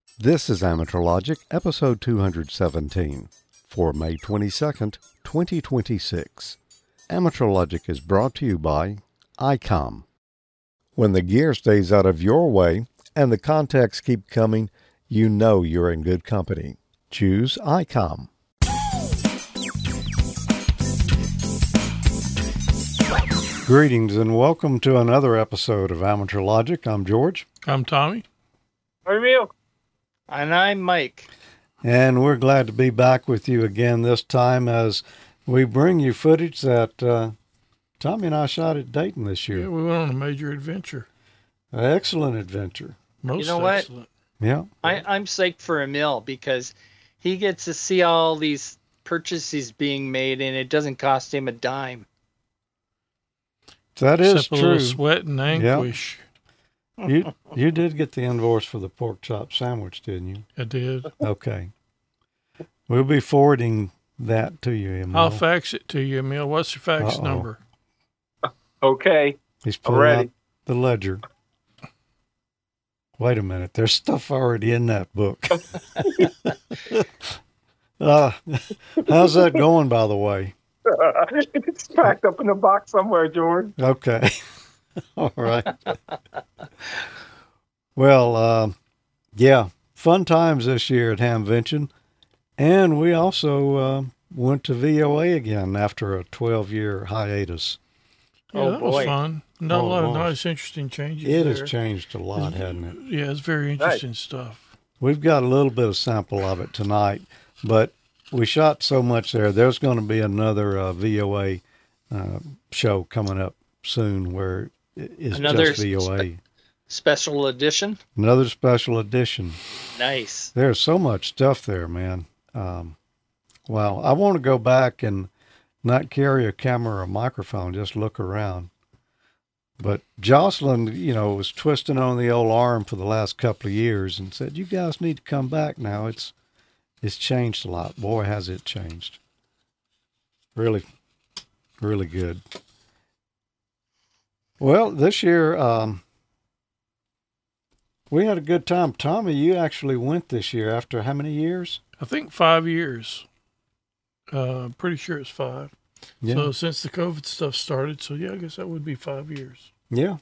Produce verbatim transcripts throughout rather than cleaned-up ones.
This is Amateur Logic, episode two hundred seventeen, for May twenty-second, twenty twenty-six. Amateur Logic is brought to you by I COM. When the gear stays out of your way and the contacts keep coming, you know you're in good company. Choose I COM. Greetings and welcome to another episode of Amateur Logic. I'm George. I'm Tommy. I'm Emil. And I'm Mike. And we're glad to be back with you again this time as we bring you footage that uh, Tommy and I shot at Dayton this year. Yeah, we went on a major adventure. An excellent adventure. Most You know what? excellent. Yeah. I, I'm psyched for Emil because he gets to see all these purchases being made and it doesn't cost him a dime. That is Except a true. little sweat and anguish. You you did get the invoice for the pork chop sandwich, didn't you? I did. Okay. We'll be forwarding that to you, Emil. I'll fax it to you, Emil. What's your fax Uh-oh. number? Okay. He's I'm pulling ready. out the ledger. Wait a minute. There's stuff already in that book. uh, how's that going, by the way? It's packed up in a box somewhere, George. Okay. All right. Well, uh, yeah, fun times this year at Hamvention. And we also uh, went to V O A again after a twelve-year hiatus. Yeah, Oh, that was boy. fun. Not Oh, a lot it of was. nice, interesting changes It there. has changed a lot, hasn't it? Yeah, it's very interesting stuff. We've got a little bit of sample of it tonight, but we shot so much there. There's going to be another uh, V O A uh, show coming up soon where it- it's Another just V O A. spe- Special edition. Another special edition. Nice. There's so much stuff there, man. Um, wow. I want to go back and not carry a camera or a microphone, just look around. But Jocelyn, you know, was twisting on the old arm for the last couple of years and said, you guys need to come back now. It's, it's changed a lot. Boy, has it changed. Really, really good. Well, this year, um, we had a good time. Tommy, you actually went this year after how many years? I think five years. Uh, pretty sure it's five. Yeah. So since the COVID stuff started, so yeah, I guess that would be five years. Yeah.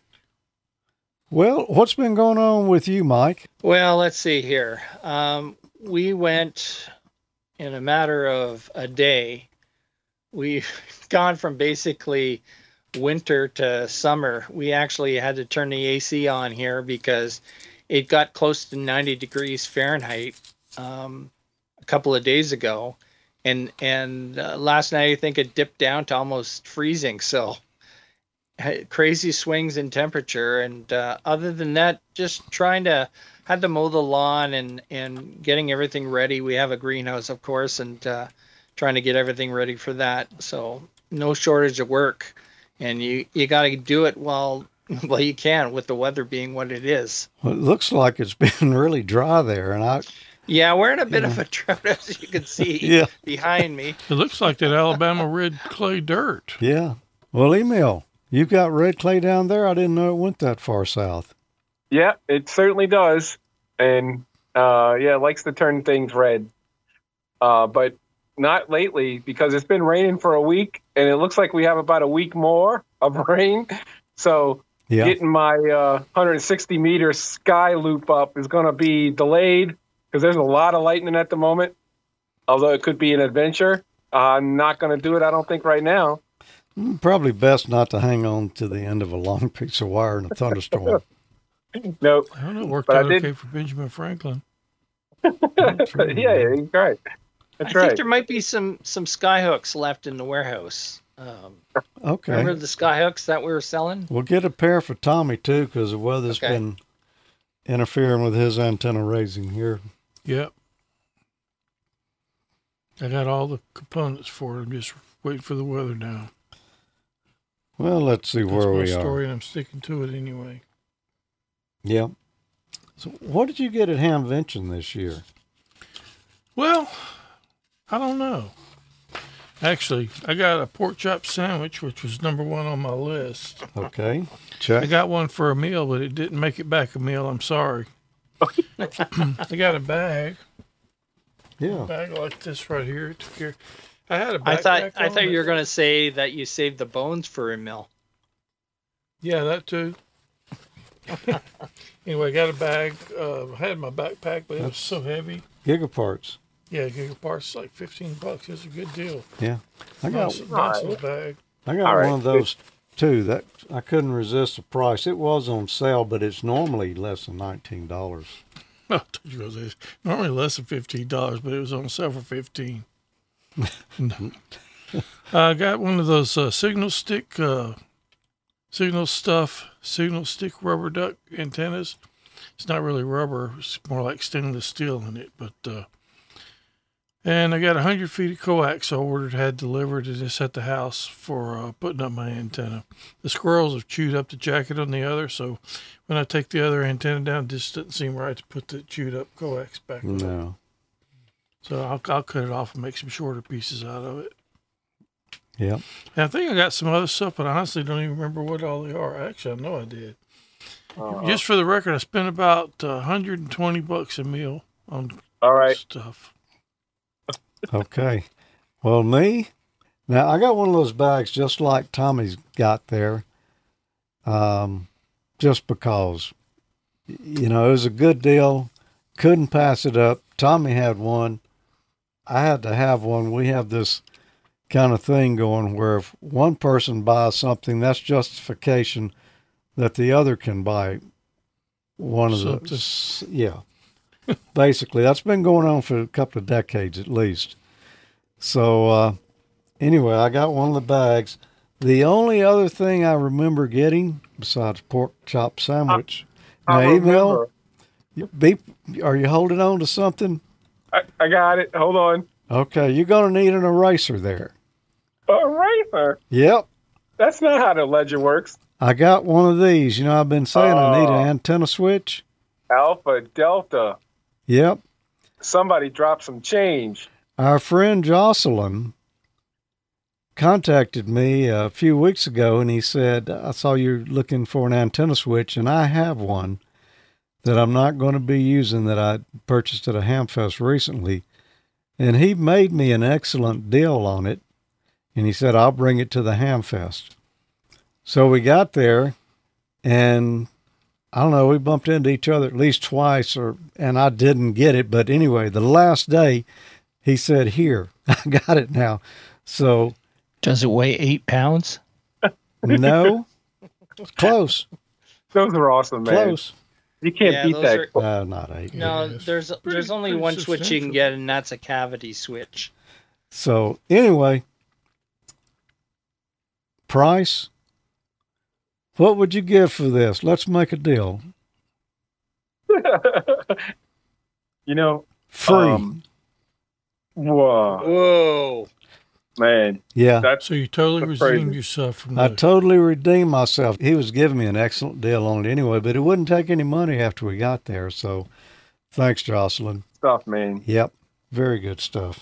Well, what's been going on with you, Mike? Well, let's see here. Um, we went in a matter of a day. We've gone from basically winter to summer. We actually had to turn the A C on here because it got close to ninety degrees Fahrenheit um, a couple of days ago. And and uh, last night, I think it dipped down to almost freezing. So had crazy swings in temperature. And uh, other than that, just trying to had to mow the lawn and, and getting everything ready. We have a greenhouse, of course, and uh, trying to get everything ready for that. So no shortage of work. And you, you got to do it while, while you can with the weather being what it is. Well, it looks like it's been really dry there, and I Yeah, we're in a bit Yeah. of a drought, as you can see Yeah. behind me. It looks like that Alabama red clay dirt. yeah. Well, Emil, you've got red clay down there. I didn't know it went that far south. Yeah, it certainly does. And, uh, yeah, it likes to turn things red. Uh, but not lately because it's been raining for a week, and it looks like we have about a week more of rain. So Yeah. getting my uh, one hundred sixty meter sky loop up is going to be delayed because there's a lot of lightning at the moment, although it could be an adventure. I'm not going to do it, I don't think, right now. Mm, Probably best not to hang on to the end of a long piece of wire in a thunderstorm. Nope. I don't know. It worked But I out did- okay for Benjamin Franklin. That's right. yeah, yeah, you're right. That's I right. think there might be some some sky hooks left in the warehouse. Um, Okay. remember the sky hooks that we were selling? We'll get a pair for Tommy, too, because the weather's Okay. been interfering with his antenna raising here. Yep. I got all the components for it. I'm just waiting for the weather now. Well, let's see That's where my we story, are. and I'm sticking to it anyway. Yeah. So what did you get at Hamvention this year? Well, I don't know. Actually, I got a pork chop sandwich, which was number one on my list. Okay. I Check. got one for a meal, but it didn't make it back a meal. I'm sorry. I got a bag, Yeah. a bag like this right here. Took care. I had a backpack I thought I on thought it. you were going to say that you saved the bones for a mill. Yeah, that too. Anyway, I got a bag. Uh, I had my backpack, but it was so heavy. Gigaparts. Yeah, Gigaparts like fifteen bucks. It's a good deal. Yeah. I got Nice, nice little bag. I got All right. one of those too. That I couldn't resist the price. It was on sale, but it's normally less than nineteen dollars. Oh, I told you it was normally less than fifteen dollars, but it was on sale for fifteen. No. I got one of those uh, signal stick, uh, signal stuff, signal stick rubber duck antennas. It's not really rubber; it's more like stainless steel in it. But uh, and I got a hundred feet of coax I ordered, had delivered, and it's at the house for uh, putting up my antenna. The squirrels have chewed up the jacket on the other, so when I take the other antenna down, it just doesn't seem right to put the chewed up coax back on. No. So I'll, I'll cut it off and make some shorter pieces out of it. Yep. And I think I got some other stuff, but I honestly don't even remember what all they are. Actually, I know I did. Uh, Just for the record, I spent about uh, one hundred twenty bucks a meal on all right. stuff. Okay. Well, me, now I got one of those bags just like Tommy's got there. Um, just because, you know, it was a good deal. Couldn't pass it up. Tommy had one. I had to have one. We have this kind of thing going where if one person buys something, that's justification that the other can buy one of Something. the, yeah. Basically, that's been going on for a couple of decades at least. So, uh, anyway, I got one of the bags. The only other thing I remember getting, besides pork chop sandwich, I now, email, remember. be, are you holding on to something? I, I got it. Hold on. Okay, you're going to need an eraser there. Eraser. Yep. That's not how the ledger works. I got one of these. You know, I've been saying I need Oh. an antenna switch. Alpha Delta. Yep. Somebody dropped some change. Our friend Jocelyn contacted me a few weeks ago, and he said, I saw you're looking for an antenna switch, and I have one that I'm not going to be using that I purchased at a Hamfest recently. And he made me an excellent deal on it, and he said, I'll bring it to the Hamfest. So we got there, and I don't know, we bumped into each other at least twice, or and I didn't get it. But anyway, the last day, he said, here, I got it now. So, Does it weigh eight pounds? no, close, Those are awesome, man. close. You can't Yeah, beat those that. are- No, not eight. No, Yeah, it's there's pretty- there's only pretty one switch you can substantial. get, and that's a cavity switch. So anyway, price. What would you give for this? Let's make a deal. You know, Free. Um, whoa, Whoa! man. yeah. That's So you totally That's crazy. redeemed yourself from I the totally redeemed myself. He was giving me an excellent deal on it anyway, but it wouldn't take any money after we got there. So thanks, Jocelyn. stuff, man. Yep. Very good stuff.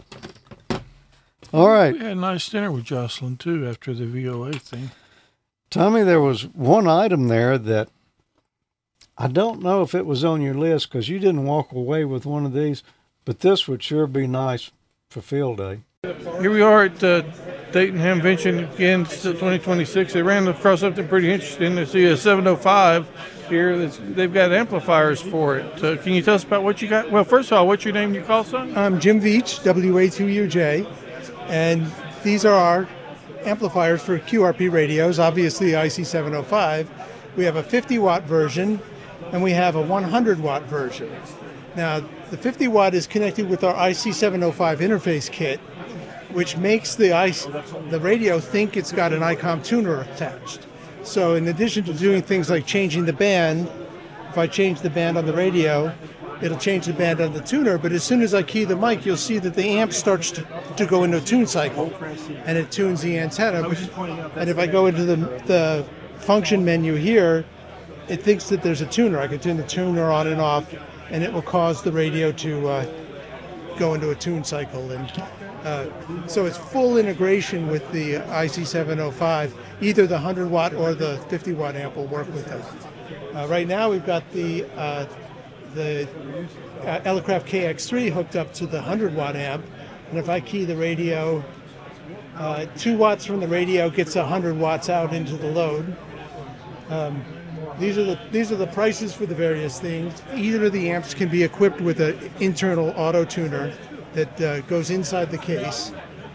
All right. We had a nice dinner with Jocelyn too after the V O A thing. Tommy, there was one item there that I don't know if it was on your list because you didn't walk away with one of these, but this would sure be nice for field day. Here we are at uh, Dayton Hamvention again. It's twenty twenty-six. They ran across something pretty interesting. They see a seven oh five here. That's, they've got amplifiers for it. Uh, can you tell us about what you got? Well, first of all, what's your name and your call sign? I'm Jim Veach, W A two U J, and these are our amplifiers for Q R P radios, obviously I C seven oh five. We have a fifty watt version, and we have a one hundred watt version. Now, the fifty watt is connected with our I C seven oh five interface kit, which makes the, I C, the radio think it's got an I COM tuner attached. So in addition to doing things like changing the band, if I change the band on the radio, it'll change the band on the tuner, but as soon as I key the mic, you'll see that the amp starts to, to go into a tune cycle, and it tunes the antenna. Which, and if I go into the, the function menu here, it thinks that there's a tuner. I can turn the tuner on and off, and it will cause the radio to uh, go into a tune cycle. And uh, so it's full integration with the I C seven oh five. Either the one hundred watt or the fifty watt amp will work with it. Uh, right now we've got the uh, the uh, Elecraft K X three hooked up to the one hundred watt amp, and if I key the radio, uh, two watts from the radio gets one hundred watts out into the load. Um, these are the these are the prices for the various things. Either of the amps can be equipped with an internal auto tuner that uh, goes inside the case.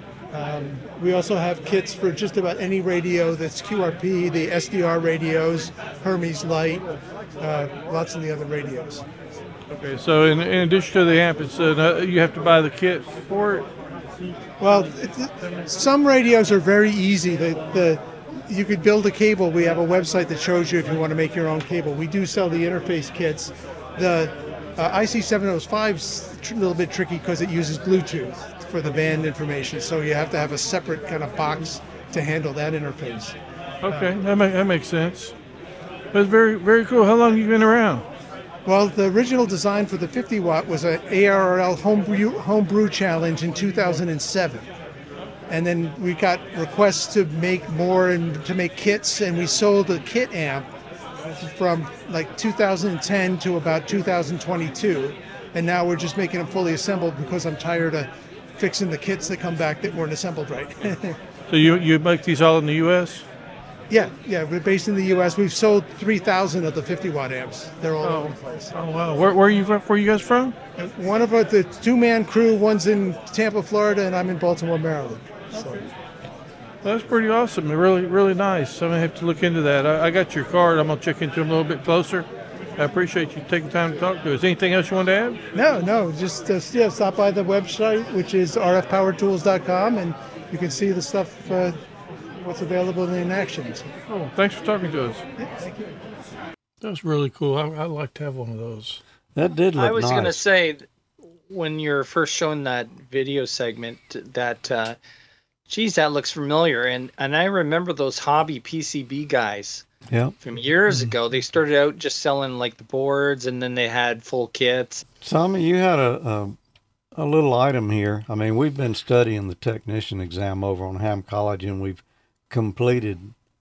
Um, we also have kits for just about any radio that's Q R P, the S D R radios, Hermes Light, uh, lots of the other radios. Okay, so in, in addition to the amp, it's uh, you have to buy the kit for it? Well, it, some radios are very easy. The, the you could build a cable. We have a website that shows you if you want to make your own cable. We do sell the interface kits. The uh, I C seven oh five is a little bit tricky because it uses Bluetooth for the band information, so you have to have a separate kind of box to handle that interface. Okay, that, make, that makes sense. That's very, very cool. How long have you been around? Well, the original design for the fifty watt was an A R R L homebrew, homebrew challenge in two thousand seven. And then we got requests to make more and to make kits, and we sold a kit amp from like two thousand ten to about two thousand twenty-two. And now we're just making them fully assembled because I'm tired of fixing the kits that come back that weren't assembled right. So you you make these all in the U S? Yeah, yeah, we're based in the U S. We've sold three thousand of the fifty watt amps. They're all Oh, over the place. oh wow. Where, where are you from? Where are you guys from? One of our, the two-man crew, one's in Tampa, Florida, and I'm in Baltimore, Maryland. So, That's pretty awesome. They're really, really nice. I'm going to have to look into that. I, I got your card. I'm going to check into them a little bit closer. I appreciate you taking time to talk to us. Anything else you want to add? no, no, just uh, yeah, stop by the website, which is r f power tools dot com, and you can see the stuff, uh, what's available in action. So, Oh, thanks for talking to us. yeah, thank you. That was really cool. I, I'd like to have one of those. That did look I was nice. going to say, when you're first showing that video segment, that, uh, geez, that looks familiar. And, and I remember those hobby P C B guys Yep. from years ago. They started out just selling like the boards, and then they had full kits. Tommy, you had a, a a little item here. I mean, we've been studying the technician exam over on Ham College, and we've completed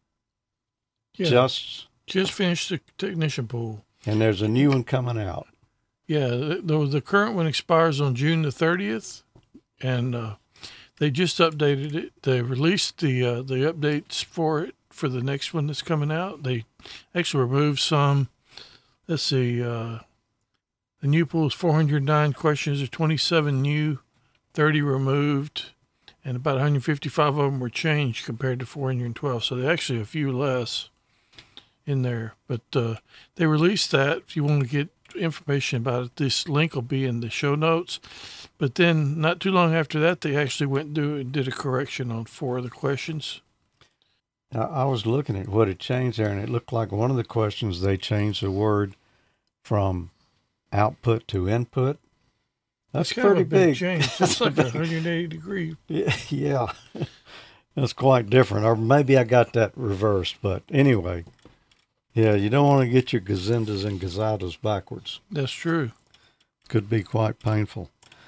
Yeah, just, just finished the technician pool. and there's a new one coming out. Yeah, the, the current one expires on June the thirtieth, and uh, they just updated it. They released the uh, the updates for it for the next one that's coming out. They actually removed some. Let's see, uh, the new pool is four hundred nine questions. There's twenty-seven new, thirty removed, and about one hundred fifty-five of them were changed compared to four hundred twelve. So they're actually a few less in there. But uh, they released that. If you want to get information about it, this link will be in the show notes. But then not too long after that, they actually went through and did a correction on four of the questions. I, I was looking at what had changed there, and it looked like one of the questions they changed the word from output to input. That's It's kind pretty of a big big. change. That's like a one hundred eighty degree. Yeah, yeah. That's quite different. Or maybe I got that reversed, but anyway. Yeah, you don't want to get your gazindas and gazadas backwards. That's true. Could be quite painful.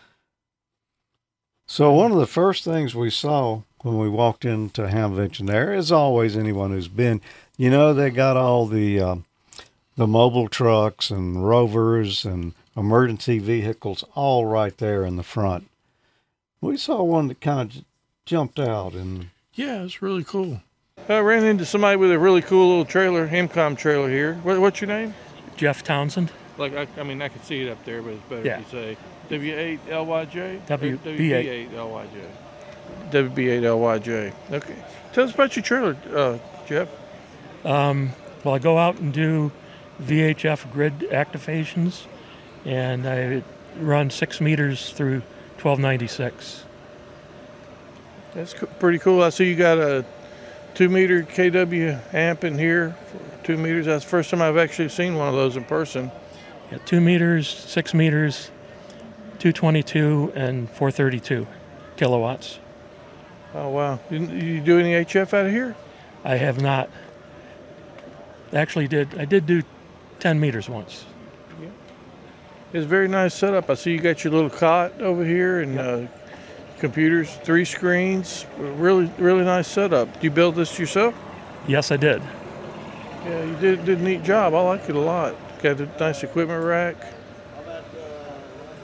So one of the first things we saw when we walked into Hamvention there, as always, anyone who's been, you know, they got all the um, the mobile trucks and rovers and emergency vehicles all right there in the front. We saw one that kind of j- jumped out, and Yeah, it's really cool. I ran into somebody with a really cool little trailer, Hemcom trailer here. What, what's your name? Jeff Townsend, Like, I, I mean, I can see it up there, but it's better Yeah. if you say W eight L Y J? W W B B eight. eight L Y J. W B eight L Y J. Okay. Tell us about your trailer, uh, Jeff. um, well, I go out and do V H F grid activations, and I run six meters through twelve ninety-six. That's co- pretty cool. I see you got a two meter K W amp in here. For two meters. That's the first time I've actually seen one of those in person. Yeah, two meters, six meters, two twenty-two, and four thirty-two kilowatts. Oh, wow. You, you do any H F out of here? I have not. Actually, did I did do ten meters once? It's a very nice setup. I see you got your little cot over here and uh, computers, three screens. Really, really nice setup. Did you build this yourself? Yes, I did. Yeah, you did, did a neat job. I like it a lot. Got a nice equipment rack.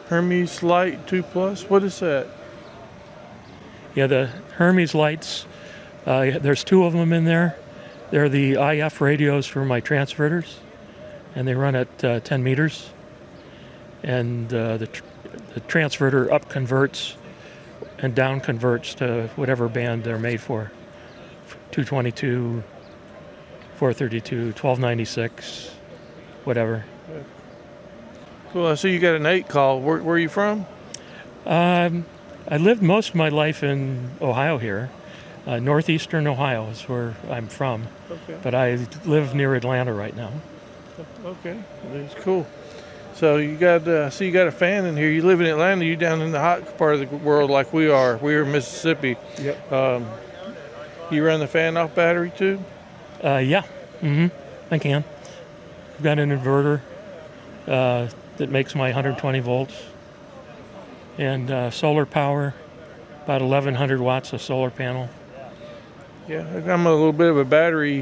Hermes Light two Plus. What is that? Yeah, the Hermes lights, uh, there's two of them in there. They're the I F radios for my transverters, and they run at uh, ten meters. And uh, the, tr- the transverter up converts and down converts to whatever band they're made for. two twenty-two, four thirty-two, twelve ninety-six, whatever. Cool. I see you got an eight call. Where, where are you from? Um, I lived most of my life in Ohio here. Uh, northeastern Ohio is where I'm from. Okay. But I live near Atlanta right now. Okay. That's cool. So you got, uh, see, you got a fan in here. You live in Atlanta. You down in the hot part of the world like we are. We're in Mississippi. Yep. Um, you run the fan off battery too? Uh, yeah. Mm-hmm. I can. I've got an inverter uh, that makes my one hundred twenty volts. And uh, solar power, about eleven hundred watts of solar panel. Yeah, I'm a little bit of a battery,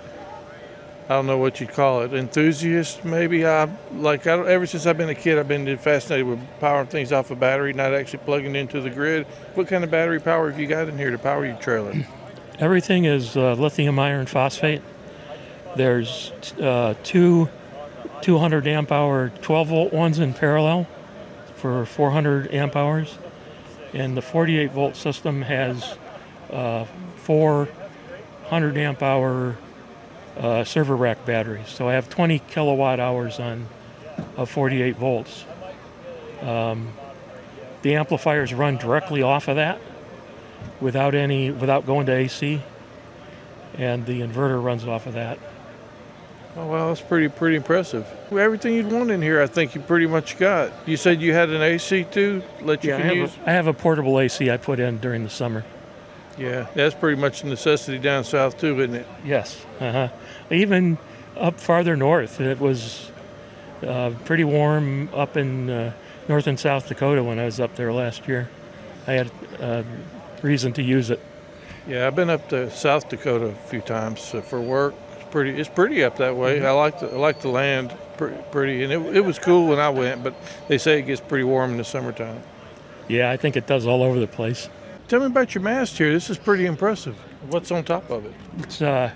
I don't know what you'd call it, enthusiast maybe. I like I don't, ever since I've been a kid, I've been fascinated with powering things off a battery, not actually plugging into the grid. What kind of battery power have you got in here to power your trailer? Everything is uh, lithium iron phosphate. There's uh, two two hundred amp hour twelve volt ones in parallel for four hundred amp hours, and the forty-eight volt system has uh, four one hundred amp hour uh, server rack batteries. So I have twenty kilowatt hours on of forty-eight volts. Um, the amplifiers run directly off of that without any without going to A C, and the inverter runs off of that. Oh, wow, that's pretty pretty impressive. Well, everything you'd want in here, I think you pretty much got. You said you had an A C too, that you Yeah, I can have, use? a, I have a portable A C I put in during the summer. Yeah, that's pretty much a necessity down south too, isn't it? Yes. Uh-huh. Even up farther north, it was uh, pretty warm up in uh, North and South Dakota when I was up there last year. I had uh, reason to use it. Yeah, I've been up to South Dakota a few times uh, for work. It's pretty, it's pretty up that way. Mm-hmm. I like the, I like the land, pretty, pretty and it, it was cool when I went. But they say it gets pretty warm in the summertime. Yeah, I think it does all over the place. Tell me about your mast here. This is pretty impressive. What's on top of it? It's a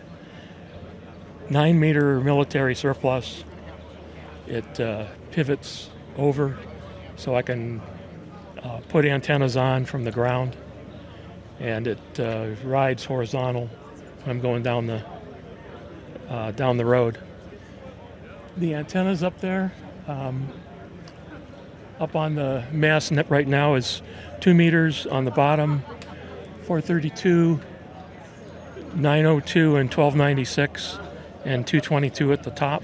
nine meter military surplus. It uh, pivots over so I can uh, put antennas on from the ground, and it uh, rides horizontal when I'm going down the uh, down the road. The antennas up there, um, up on the mast net right now is two meters on the bottom, four thirty-two, nine oh two, and twelve ninety-six, and two twenty-two at the top.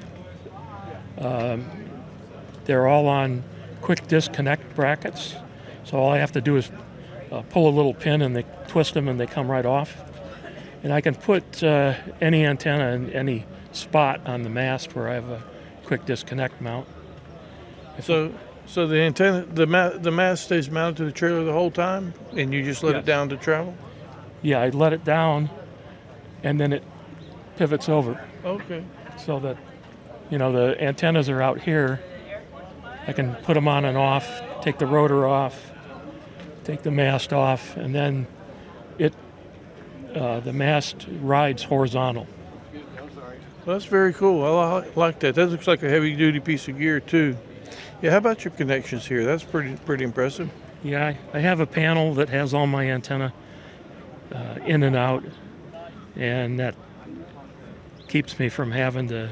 Um, they're all on quick disconnect brackets, so all I have to do is uh, pull a little pin and they twist them and they come right off. And I can put uh, any antenna in any spot on the mast where I have a quick disconnect mount. So, so the antenna, the ma- the mast stays mounted to the trailer the whole time, and you just let Yes. it down to travel. Yeah, I let it down, and then it pivots over Okay. so that, you know, the antennas are out here. I can put them on and off, take the rotor off, take the mast off, and then it uh, the mast rides horizontal. Well, that's very cool. I li- like that. That looks like a heavy-duty piece of gear too. Yeah. How about your connections here? That's pretty pretty impressive. Yeah, I, I have a panel that has all my antenna uh, in and out, and that keeps me from having to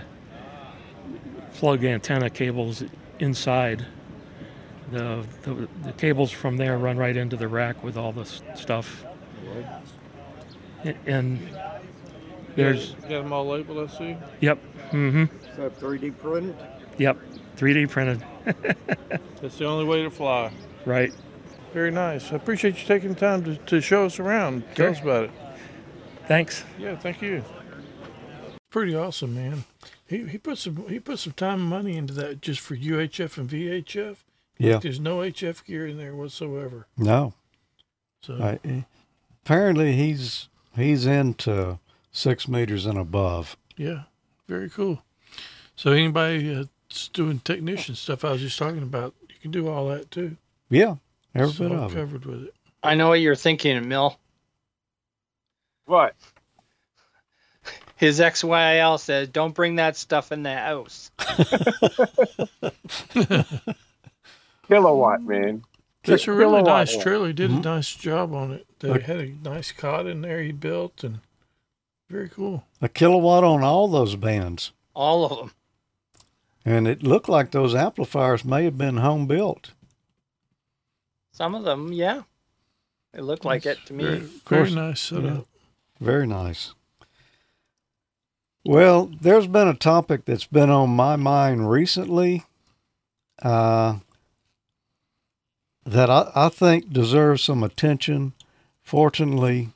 plug antenna cables inside. The, the the cables from there run right into the rack with all this stuff. A- And there's, You got them all labeled, I see. yep, mm-hmm, Is that three D printed? yep, three D printed, That's the only way to fly. right. Very nice. I appreciate you taking the time to, to show us around. Tell Sure. us about it. Thanks. Yeah, thank you. Pretty awesome, man. He he put some he put some time and money into that just for U H F and V H F. Yeah. There's no H F gear in there whatsoever. No. So I, apparently he's he's into six meters and above. yeah, very cool. So anybody uh, that's doing technician stuff I was just talking about, you You can do all that too. Yeah, every It's bit all of it. covered with it. I know what you're thinking, Mill. What? His X Y L says, "Don't bring that stuff in the house." Kilowatt, man. It's a really Kilowatt nice amp. trailer. He did Mhm. a nice job on it. They Okay. had a nice cot in there he built, and very cool. A kilowatt on all those bands. All of them. And it looked like those amplifiers may have been home built. Some of them, yeah. It looked like it to me. Very, course, very nice setup. yeah. Very nice. Well, there's been a topic that's been on my mind recently uh, that I, I think deserves some attention. Fortunately,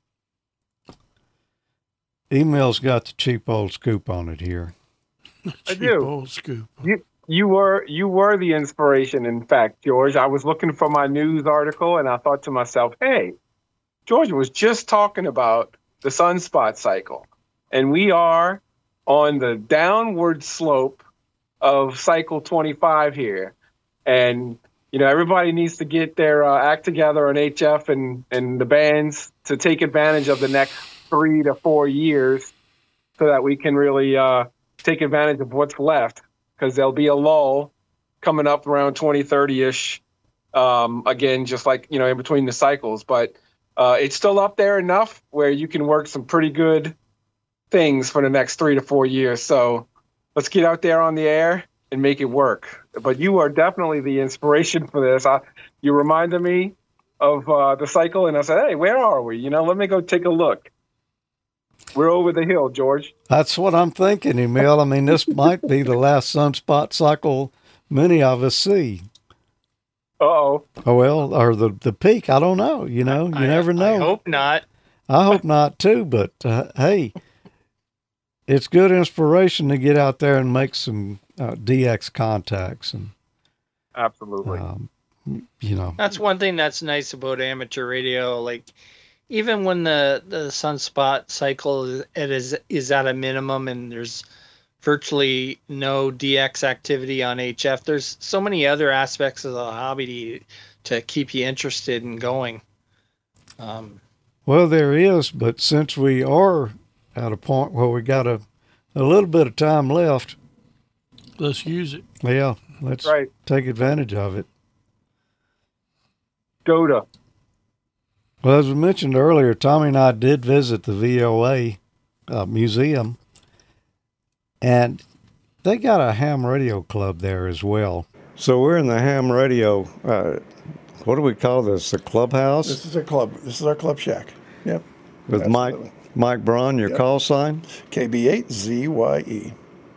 Email's got the cheap old scoop on it here. I Cheap do. old scoop. You were you were the inspiration, in fact, George. I was looking for my news article, and I thought to myself, hey, George was just talking about the sunspot cycle, and we are on the downward slope of cycle twenty-five here. And, you know, everybody needs to get their uh, act together on H F and, and the bands to take advantage of the next three to four years so that we can really uh, take advantage of what's left, because there'll be a lull coming up around twenty thirty-ish, um, again, just like, you know, in between the cycles. But uh, it's still up there enough where you can work some pretty good things for the next three to four years. So let's get out there on the air and make it work. But you are definitely the inspiration for this. I, you reminded me of uh, the cycle, and I said, hey, where are we? You know, let me go take a look. We're over the hill, George. That's what I'm thinking, Emil. I mean, this might be the last sunspot cycle many of us see. Uh-oh. Oh, well, or the, the peak. I don't know. You know, you I, never know. I hope not. I hope not too, but uh, hey, it's good inspiration to get out there and make some uh, D X contacts, and Absolutely. um, you know, That's one thing that's nice about amateur radio. Like, even when the, the sunspot cycle is, it is is at a minimum and there's virtually no D X activity on H F, there's so many other aspects of the hobby to, to keep you interested in going. Um, well, there is, but since we are at a point where we got a, a little bit of time left, Let's use it. yeah, let's Right. take advantage of it. Doda. Well, as we mentioned earlier, Tommy and I did visit the V O A uh, museum, and they got a ham radio club there as well. So we're in the ham radio, uh, what do we call this, the clubhouse? This is our club. This is our club shack. Yep. With Mike Absolutely. Mike Braun, your Yep. call sign. K B eight Z Y E.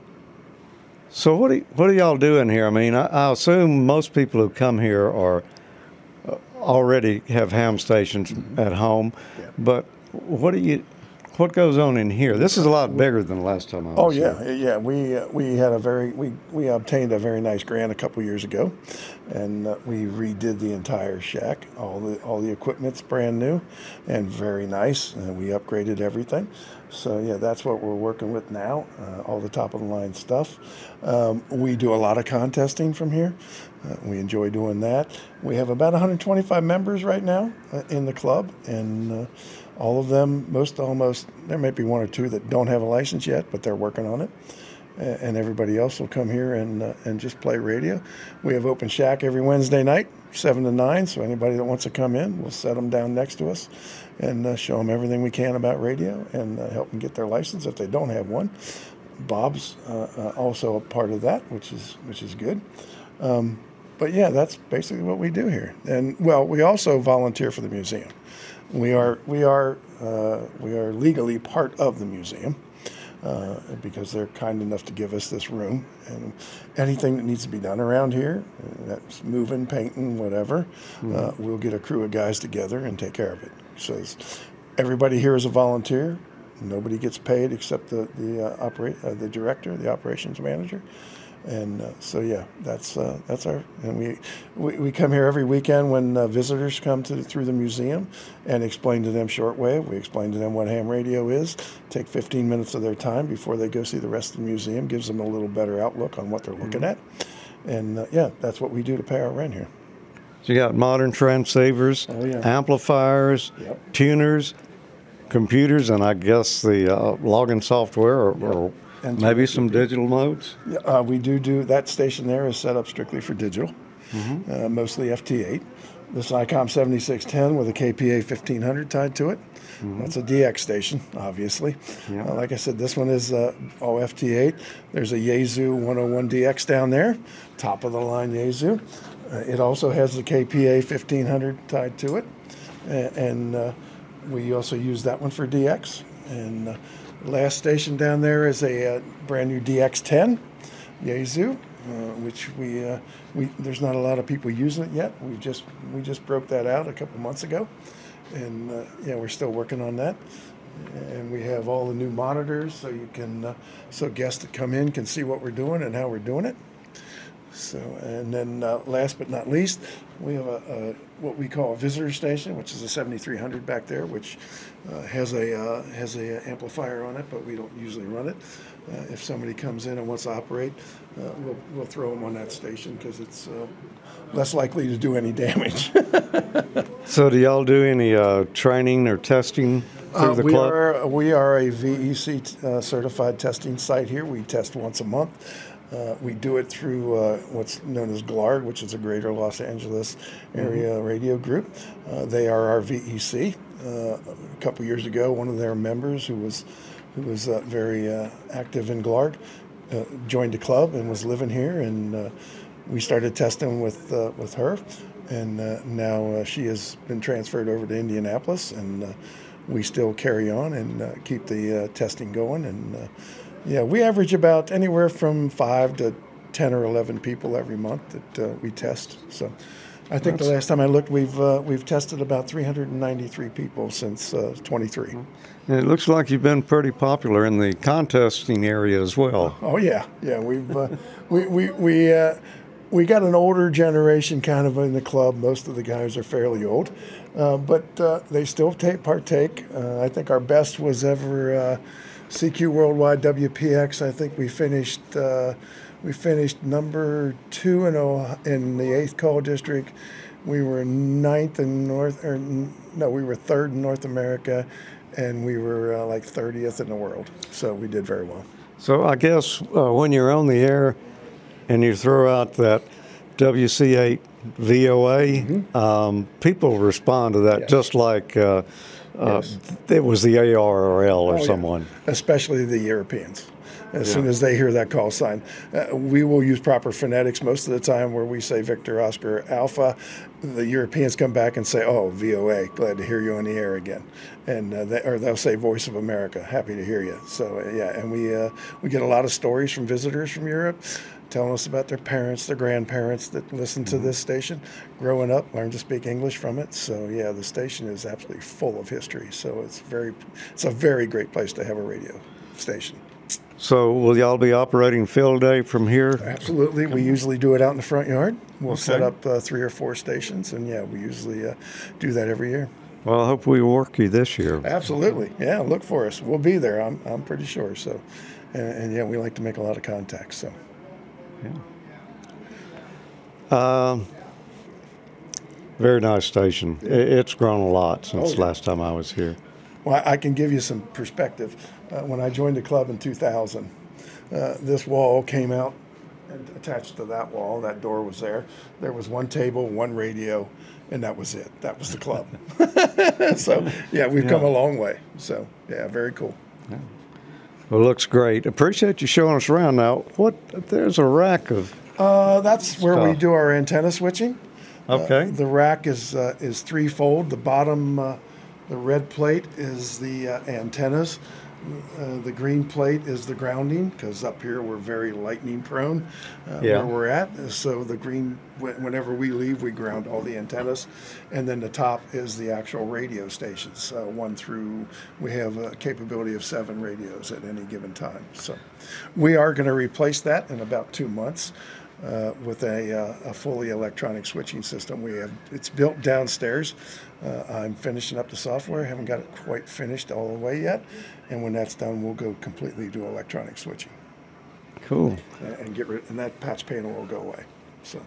So what do y- what are y'all doing here? I mean, I, I assume most people who come here are uh, already have ham stations at home, Yeah. but what do you what goes on in here? This is a lot bigger than the last time I was Oh here. yeah, yeah. We uh, we had a very we we obtained a very nice grant a couple years ago, and uh, we redid the entire shack. All the all the equipment's brand new, and very nice. And we upgraded everything. So yeah, that's what we're working with now. Uh, all the top of the line stuff. Um, we do a lot of contesting from here. Uh, we enjoy doing that. We have about one hundred twenty-five members right now uh, in the club, and uh, all of them, most almost, there might be one or two that don't have a license yet, but they're working on it. A- And everybody else will come here and uh, and just play radio. We have open shack every Wednesday night, seven to nine. So anybody that wants to come in, we'll set them down next to us and uh, show them everything we can about radio and uh, help them get their license if they don't have one. Bob's uh, uh, also a part of that, which is which is good. Um, but yeah, that's basically what we do here. And well, we also volunteer for the museum. We are we are uh, we are legally part of the museum uh, because they're kind enough to give us this room. And anything that needs to be done around here, uh, that's moving, painting, whatever, uh, we'll get a crew of guys together and take care of it. So it's- everybody here is a volunteer. Nobody gets paid except the the uh, operate uh, the director, the operations manager. And uh, so yeah, that's uh, that's our and we, we we come here every weekend when uh, visitors come to through the museum and explain to them shortwave. We explain to them what ham radio is. Take fifteen minutes of their time before they go see the rest of the museum. Gives them a little better outlook on what they're looking at. And uh, yeah, that's what we do to pay our rent here. So you got modern transceivers, Oh, yeah. amplifiers, Yep. tuners, computers, and I guess the uh, logging software, or, or And maybe some digital modes. Yeah, uh, we do do that station there is set up strictly for digital, Mm-hmm. uh, mostly F T eight. This ICOM seventy-six ten with a K P A fifteen hundred tied to it. Mm-hmm. That's a D X station, obviously. Yeah. Uh, like I said, this one is uh, all F T eight. There's a Yaesu one oh one D X down there, top of the line Yaesu. Uh, it also has the K P A fifteen hundred tied to it, and, and uh, we also use that one for D X. And uh, last station down there is a uh, brand new D X ten Yaesu, uh, which we uh, we there's not a lot of people using it yet. We just we just broke that out a couple months ago, and uh, yeah, we're still working on that. And we have all the new monitors, so you can uh, so guests that come in can see what we're doing and how we're doing it. So, and then uh, last but not least, we have a, a what we call a visitor station, which is a seventy-three hundred back there, which uh, has a uh, has a amplifier on it, but we don't usually run it. Uh, if somebody comes in and wants to operate, uh, we'll we'll throw them on that station because it's uh, less likely to do any damage. So do y'all do any uh, training or testing through Uh, the we club? are we are a V E C uh, certified testing site here. We test once a month. Uh, we do it through uh, what's known as GLARG, which is a Greater Los Angeles Area mm-hmm. Radio Group. Uh, they are our V E C. Uh, a couple years ago, one of their members, who was who was uh, very uh, active in GLARG, uh, joined the club and was living here, and uh, we started testing with uh, with her, and uh, now uh, she has been transferred over to Indianapolis, and uh, we still carry on and uh, keep the uh, testing going. And uh, yeah, we average about anywhere from five to ten or eleven people every month that uh, we test. So I think That's, the last time I looked, we've uh, we've tested about three hundred ninety-three people since uh, twenty-three. And it looks like you've been pretty popular in the contesting area as well. Oh yeah, yeah. We've uh, we we we uh, we got an older generation kind of in the club. Most of the guys are fairly old, uh, but uh, they still take partake. Uh, I think our best was ever uh, C Q Worldwide W P X. I think we finished uh, we finished number two in o- in the eighth call district. We were ninth in North, or no, we were third in North America, and we were uh, like thirtieth in the world. So we did very well. So I guess uh, when you're on the air and you throw out that W C eight V O A, mm-hmm. um, people respond to that, yes. just like uh, uh, yes. it was the A R R L or oh, someone. Yeah. Especially the Europeans. As yeah. soon as they hear that call sign, uh, we will use proper phonetics most of the time where we say Victor, Oscar, Alpha. The Europeans come back and say, oh, V O A, glad to hear you on the air again. And uh, they, or they'll say Voice of America, happy to hear you. So, uh, yeah, and we, uh, we get a lot of stories from visitors from Europe telling us about their parents, their grandparents that listen to this station, growing up, learned to speak English from it. So, yeah, the station is absolutely full of history. So it's very, it's a very great place to have a radio station. So will y'all be operating field day from here? Absolutely. We usually do it out in the front yard. We'll okay. set up uh, three or four stations, and yeah, we usually uh, do that every year. Well, I hope we work you this year. Absolutely. Yeah, look for us. We'll be there. I'm I'm pretty sure. So, and, and yeah, we like to make a lot of contacts. So, yeah. Um. Very nice station. It's grown a lot since oh, yeah. last time I was here. Well, I can give you some perspective. Uh, when I joined the club in two thousand, uh, this wall came out and attached to that wall. That door was there. There was one table, one radio, and that was it. That was the club. So, yeah, we've yeah. come a long way. So, yeah, very cool. Yeah. Well, it looks great. Appreciate you showing us around. Now, what? There's a rack of. Uh, that's stuff. where we do our antenna switching. Okay. Uh, the rack is uh, is threefold. The bottom, uh, the red plate is the uh, antennas. Uh, the green plate is the grounding, because up here we're very lightning prone uh, yeah. where we're at. So the green, whenever we leave, we ground all the antennas. And then the top is the actual radio stations, uh, one through, we have a capability of seven radios at any given time. So we are going to replace that in about two months. Uh, with a, uh, a fully electronic switching system. We have it's built downstairs. Uh, I'm finishing up the software. Haven't got it quite finished all the way yet. And when that's done, we'll go completely to electronic switching. Cool. And get rid, and that patch panel will go away. So,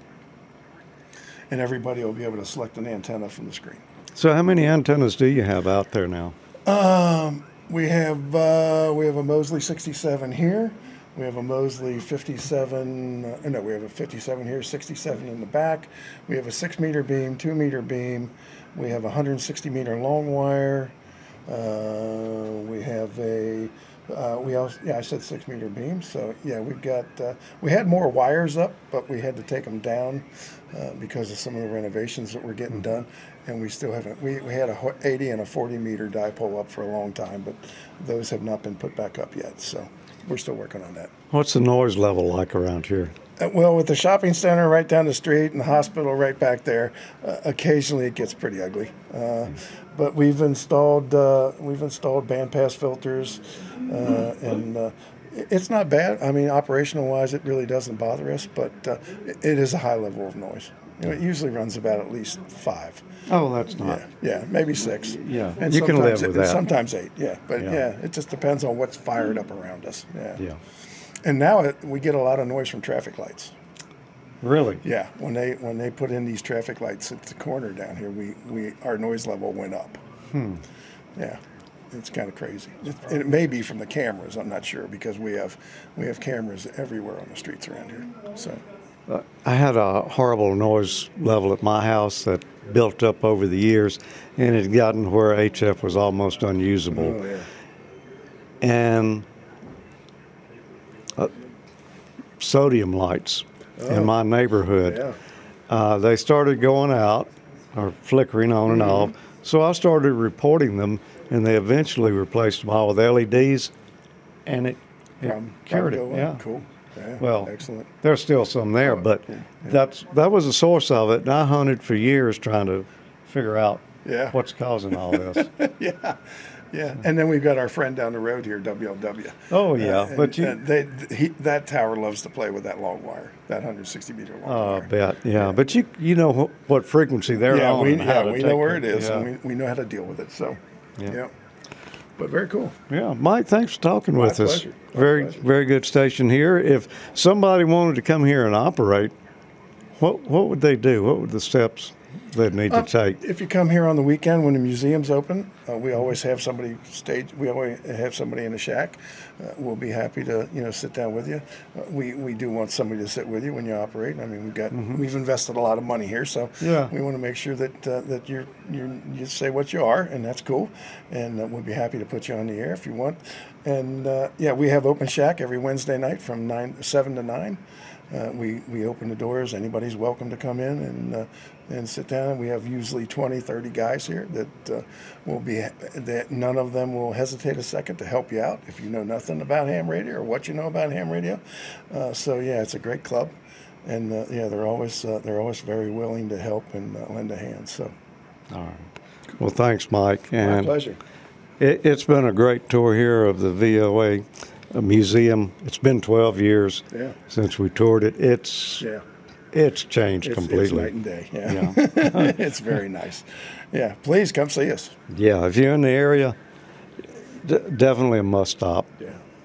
and everybody will be able to select an antenna from the screen. So how many antennas do you have out there now? Um, we have uh, we have a Mosley sixty-seven here. We have a Mosley fifty-seven. Uh, no, we have a fifty-seven here, sixty-seven in the back. We have a six meter beam, two meter beam. We have a one hundred sixty meter long wire. Uh, we have a uh, we also yeah I said six meter beam. So yeah, we've got uh, we had more wires up, but we had to take them down uh, because of some of the renovations that were getting done. And we still haven't. We, we had a eighty and a forty meter dipole up for a long time, but those have not been put back up yet. So we're still working on that. What's the noise level like around here? Uh, well, with the shopping center right down the street and the hospital right back there, uh, occasionally it gets pretty ugly. Uh, but we've installed uh, we've installed bandpass filters, uh, and uh, it's not bad. I mean, operational wise, it really doesn't bother us, but uh, it is a high level of noise. You know, it usually runs about at least five. Oh, that's not. Yeah, yeah, maybe six. Yeah, and you can live with it, that. Sometimes eight. Yeah, but Yeah. yeah. it just depends on what's fired up around us. Yeah. Yeah. And now it, we get a lot of noise from traffic lights. Really? Yeah, when they when they put in these traffic lights at the corner down here, we, we our noise level went up. Hmm. Yeah, it's kind of crazy. It, it may be from the cameras. I'm not sure because we have we have cameras everywhere on the streets around here. So. Uh, I had a horrible noise level at my house that built up over the years, and it had gotten where H F was almost unusable. Oh, yeah. And uh, sodium lights Oh. in my neighborhood, Yeah. uh, they started going out or flickering on and Mm-hmm. off. So I started reporting them, and they eventually replaced them all with L E Ds, and it, it Problem- cured problem it. go Yeah. on. Cool. Yeah. Well, excellent. There's still some there, but yeah, yeah. that's that was the source of it. And I hunted for years trying to figure out Yeah. what's causing all this. yeah. Yeah. And then we've got our friend down the road here, W L W. Oh yeah, Uh, but and- you, and they he, that tower loves to play with that long wire, that one hundred sixty meter long oh, I wire. bet, yeah. But you you know wh- what frequency they're yeah, on. we and how yeah to we take know where it. it is, Yeah. and we, we know how to deal with it. So, Yeah. yeah. But very cool. Yeah, Mike, thanks for talking My with us. pleasure. My Very, pleasure. very good station here. If somebody wanted to come here and operate, what what would they do? What would the steps they'd need Uh, to take? If you come here on the weekend when the museum's open, uh, we always have somebody stage. We always have somebody in the shack. Uh, we'll be happy to you know sit down with you. Uh, we we do want somebody to sit with you when you operate. I mean, we've got we've invested a lot of money here, so Yeah. we want to make sure that uh, that you're you you say what you are, and that's cool. And uh, we'll be happy to put you on the air if you want. And uh, yeah, we have open shack every Wednesday night from nine seven to nine. Uh, we, we open the doors. Anybody's welcome to come in and uh, and sit down. We have usually twenty, thirty guys here that uh, will be that none of them will hesitate a second to help you out if you know nothing about ham radio or what you know about ham radio. Uh, so yeah, it's a great club, and uh, yeah, they're always uh, they're always very willing to help and uh, lend a hand. So All right. Well, thanks, Mike. my And pleasure. It, it's been a great tour here of the V O A museum. It's been twelve years Yeah. since we toured it. It's Yeah. it's changed It's, it's completely. night and day. Yeah, it's very nice. Yeah, please come see us. Yeah, if you're in the area, d- definitely a must stop. Yeah.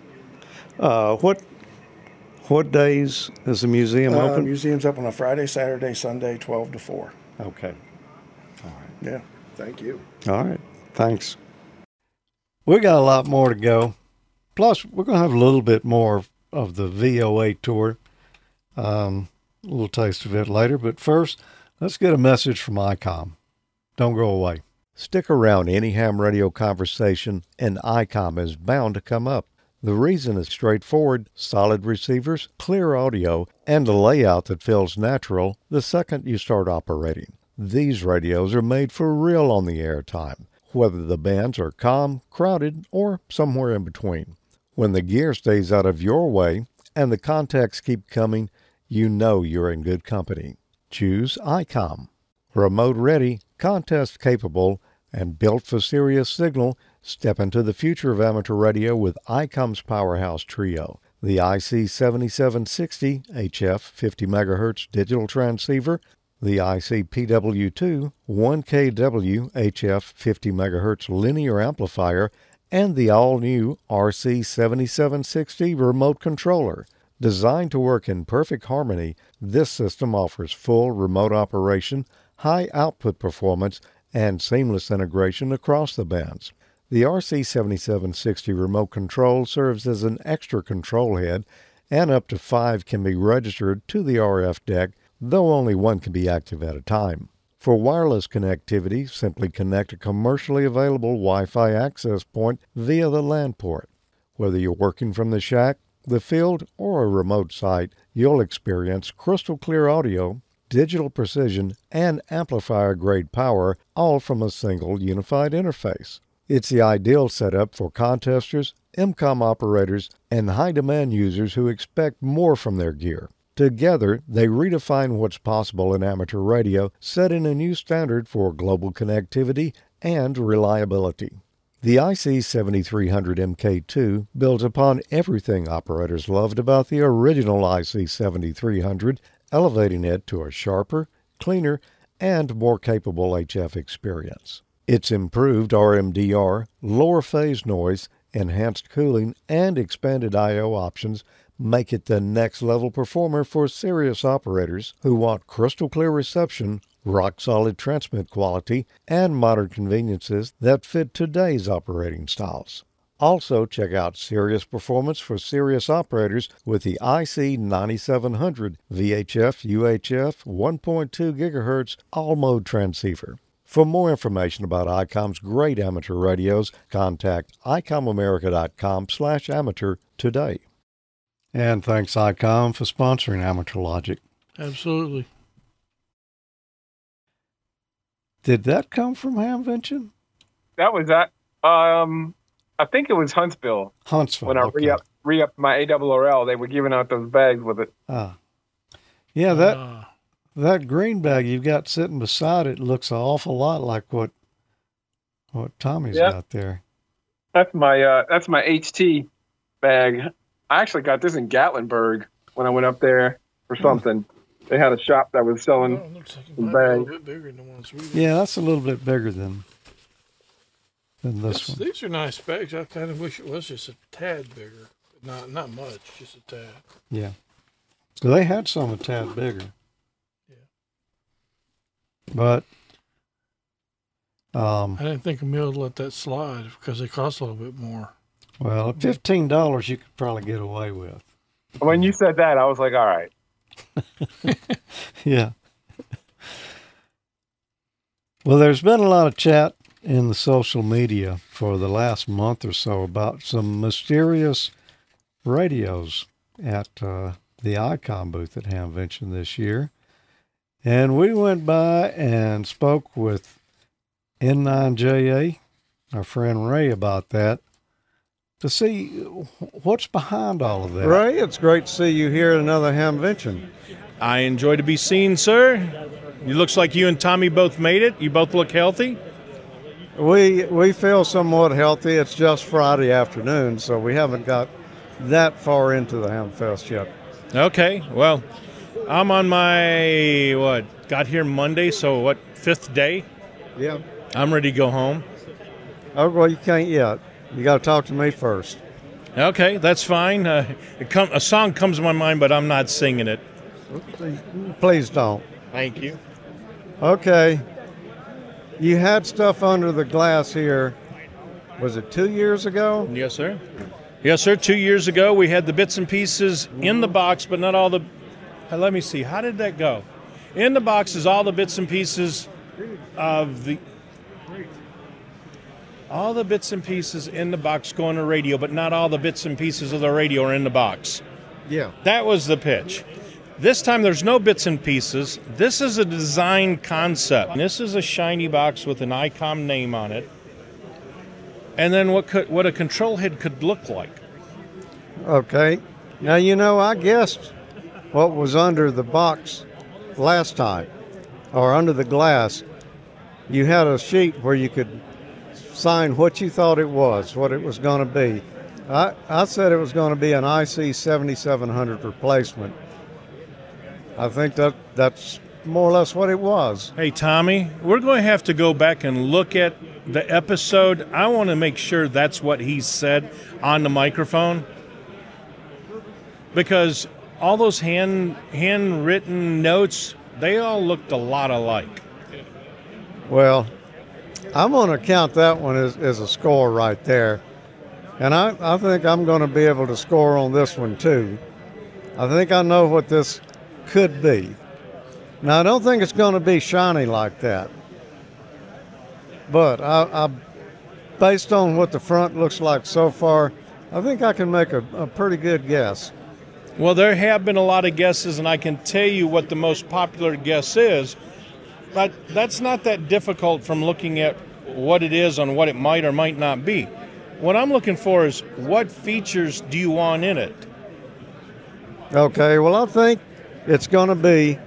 Uh, what what days is the museum Uh, open? museum's open on Friday, Saturday, Sunday, twelve to four. Okay. Yeah. Thank you. All right. Thanks. We got a lot more to go. Plus, we're going to have a little bit more of the V O A tour. Um, a little taste of it later. But first, let's get a message from I COM. Don't go away. Stick around any ham radio conversation, and I COM is bound to come up. The reason is straightforward: solid receivers, clear audio, and a layout that feels natural the second you start operating. These radios are made for real on the air time, whether the bands are calm, crowded, or somewhere in between. When the gear stays out of your way and the contacts keep coming, you know you're in good company. Choose I COM. Remote ready, contest capable, and built for serious signal, step into the future of amateur radio with I COM's Powerhouse Trio. The I C seventy-seven sixty H F fifty megahertz digital transceiver, the I C P W two one K W H F fifty megahertz linear amplifier, and the all-new R C seventy-seven sixty remote controller. Designed to work in perfect harmony, This system offers full remote operation, high output performance, and seamless integration across the bands. The R C seventy-seven sixty remote control serves as an extra control head, and up to five can be registered to the R F deck, though only one can be active at a time. For wireless connectivity, simply connect a commercially available Wi-Fi access point via the LAN port. Whether you're working from the shack, the field, or a remote site, you'll experience crystal clear audio, digital precision, and amplifier-grade power, all from a single unified interface. It's the ideal setup for contesters, M COM operators, and high-demand users who expect more from their gear. Together, they redefine what's possible in amateur radio, setting a new standard for global connectivity and reliability. The I C seventy-three hundred M K two builds upon everything operators loved about the original I C seventy-three hundred, elevating it to a sharper, cleaner, and more capable H F experience. Its improved R M D R, lower phase noise, enhanced cooling, and expanded I O options make it the next-level performer for serious operators who want crystal-clear reception, rock-solid transmit quality, and modern conveniences that fit today's operating styles. Also, check out serious performance for serious operators with the I C ninety-seven hundred V H F U H F one point two gigahertz all-mode transceiver. For more information about I COM's great amateur radios, contact icomamerica.com slash amateur today. And thanks, I COM, for sponsoring Amateur Logic. Absolutely. Did that come from Hamvention? That was that. Um, I think it was Huntsville. Huntsville. When I okay. re-up, re-upped my A R R L, they were giving out those bags with it. Ah. Yeah, that Uh, that green bag you've got sitting beside it looks an awful lot like what what Tommy's Yeah. got there. That's my uh, that's my H T bag. I actually got this in Gatlinburg when I went up there for something. They had a shop that was selling. well, it looks like it the might be a little bag. bit bigger than the ones we did. Yeah, that's a little bit bigger than than this It's- one. These are nice bags. I kind of wish it was just a tad bigger. Not not much, just a tad. Yeah. So they had some a tad bigger. Yeah. But um I didn't think Emil would let that slide because they cost a little bit more. well, at fifteen dollars you could probably get away with. When you said that, I was like, all right. Yeah. Well, there's been a lot of chat in the social media for the last month or so about some mysterious radios at uh, the I COM booth at Hamvention this year. And we went by and spoke with N nine J A, our friend Ray, about that to see what's behind all of that. Ray, it's great to see you here at another Hamvention. I enjoy to be seen, sir. It looks like you and Tommy both made it. You both look healthy. We we feel somewhat healthy. It's just Friday afternoon, so we haven't got that far into the Hamfest yet. Okay, well, I'm on my, what, got here Monday, so what, fifth day? Yeah. I'm ready to go home. Oh, well, you can't yet. You got to talk to me first. Okay, that's fine. Uh, it come, a song comes to my mind, but I'm not singing it. Please don't. Thank you. Okay. You had stuff under the glass here. Was it two years ago? Yes, sir. Yes, sir. Two years ago, we had the bits and pieces in the box, but not all the... Uh, let me see. How did that go? In the box is all the bits and pieces of the... All the bits and pieces in the box go on the radio, but not all the bits and pieces of the radio are in the box. Yeah. That was the pitch. This time there's no bits and pieces. This is a design concept. This is a shiny box with an I COM name on it. And then what could what a control head could look like. Okay. Now, you know, I guessed what was under the box last time, or under the glass. You had a sheet where you could sign what you thought it was, what it was going to be. I, I said it was going to be an I C seventy-seven hundred replacement. I think that that's more or less what it was. Hey, Tommy, we're going to have to go back and look at the episode. I want to make sure that's what he said on the microphone. Because all those hand handwritten notes, they all looked a lot alike. Well, I'm going to count that one as, as a score right there. And I, I think I'm going to be able to score on this one too. I think I know what this could be. Now, I don't think it's going to be shiny like that. But I, I, based on what the front looks like so far, I think I can make a, a pretty good guess. Well, there have been a lot of guesses, and I can tell you what the most popular guess is. But that's not that difficult from looking at what it is on what it might or might not be. What I'm looking for is what features do you want in it? Okay, well, I think it's going to be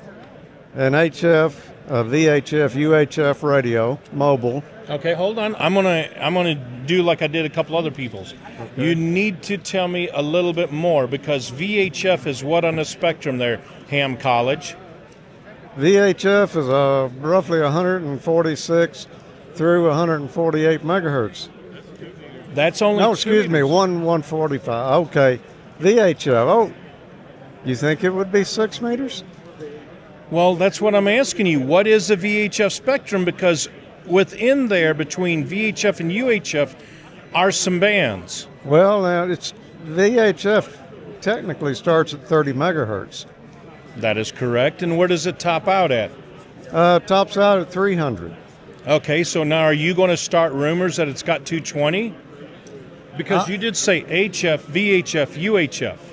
an H F, a V H F, U H F radio, mobile. Okay, hold on. I'm gonna I'm gonna do like I did a couple other people's. Okay. You need to tell me a little bit more, because V H F is what on the spectrum there, Ham College? V H F is uh, roughly one forty-six through one forty-eight megahertz. That's only no, excuse me, one one forty-five. Okay, V H F. Oh, you think it would be six meters? Well, that's what I'm asking you. What is a V H F spectrum? Because within there, between V H F and U H F, are some bands. Well, now it's V H F technically starts at thirty megahertz. That is correct. And where does it top out at? Uh, tops out at three hundred. Okay, so now are you going to start rumors that it's got two twenty? Because uh, you did say H F, V H F, U H F.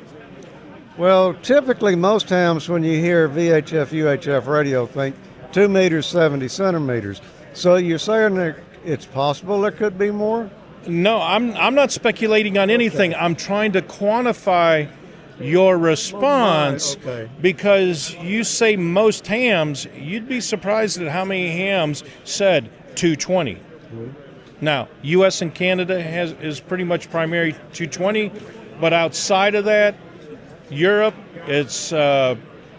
Well, typically most times when you hear V H F, U H F radio, think two meters, seventy centimeters. So you're saying that it's possible there could be more? No, I'm I'm not speculating on anything. Okay. I'm trying to quantify your response, oh, okay. Because you say most hams. You'd be surprised at how many hams said two twenty. Mm-hmm. Now, U S and Canada has is pretty much primary two twenty, but outside of that, Europe, it's uh,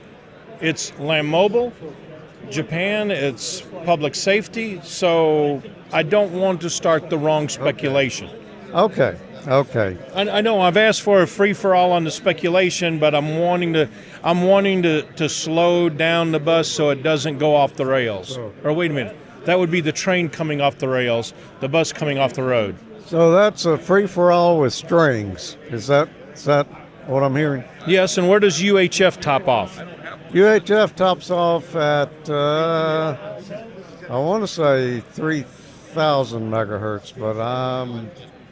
it's Land Mobile. Japan, it's public safety. So I don't want to start the wrong speculation. Okay. Okay. I, I know I've asked for a free for all on the speculation, but I'm wanting to I'm wanting to, to slow down the bus so it doesn't go off the rails. Oh. Or wait a minute. That would be the train coming off the rails, the bus coming off the road. So that's a free-for-all with strings. Is that is that what I'm hearing? Yes, and where does U H F top off? U H F tops off at, uh, I want to say three thousand megahertz, but um,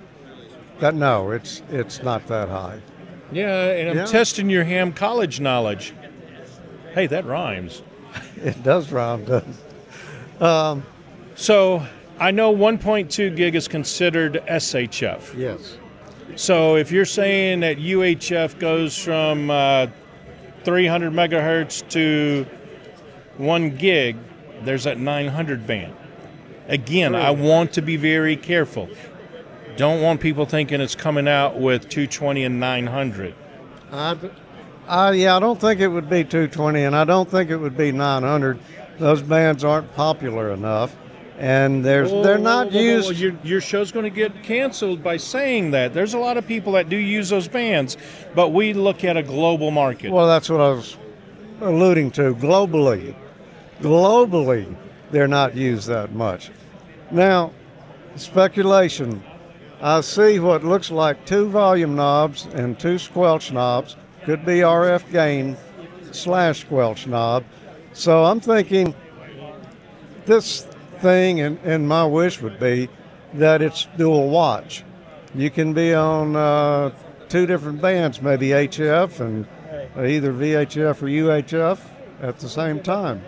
that no, it's it's not that high. Yeah, and I'm yeah. testing your Ham College knowledge. Hey, that rhymes. It does rhyme, doesn't it? Um, so I know one point two gig is considered S H F. Yes. So if you're saying that U H F goes from uh, three hundred megahertz to one gig, there's that nine hundred band. Again, I want to be very careful. Don't want people thinking it's coming out with two twenty and nine hundred. I, I, yeah, I don't think it would be two twenty, and I don't think it would be nine hundred. Those bands aren't popular enough, and there's whoa, they're not whoa, whoa, used. Whoa. Your, your show's going to get canceled by saying that. There's a lot of people that do use those bands, but we look at a global market. Well, that's what I was alluding to. Globally, globally, they're not used that much. Now, speculation. I see what looks like two volume knobs and two squelch knobs. Could be R F gain slash squelch knob. So I'm thinking this thing, and, and my wish would be that it's dual watch. You can be on uh, two different bands, maybe H F and either V H F or U H F at the same time.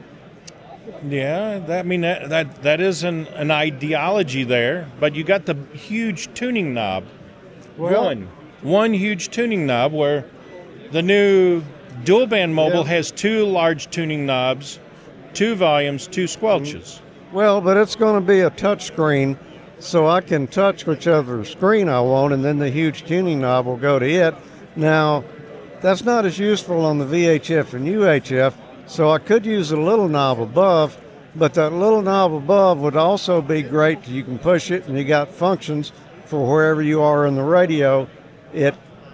Yeah, that I mean that that, that is an, an ideology there, but you got the huge tuning knob. Well, one, one huge tuning knob where the new dual band mobile yeah. has two large tuning knobs, two volumes, two squelches. Well, but it's going to be a touch screen, so I can touch whichever screen I want, and then the huge tuning knob will go to it. Now, that's not as useful on the V H F and U H F, so I could use a little knob above, but that little knob above would also be great. You can push it, and you got functions for wherever you are in the radio. It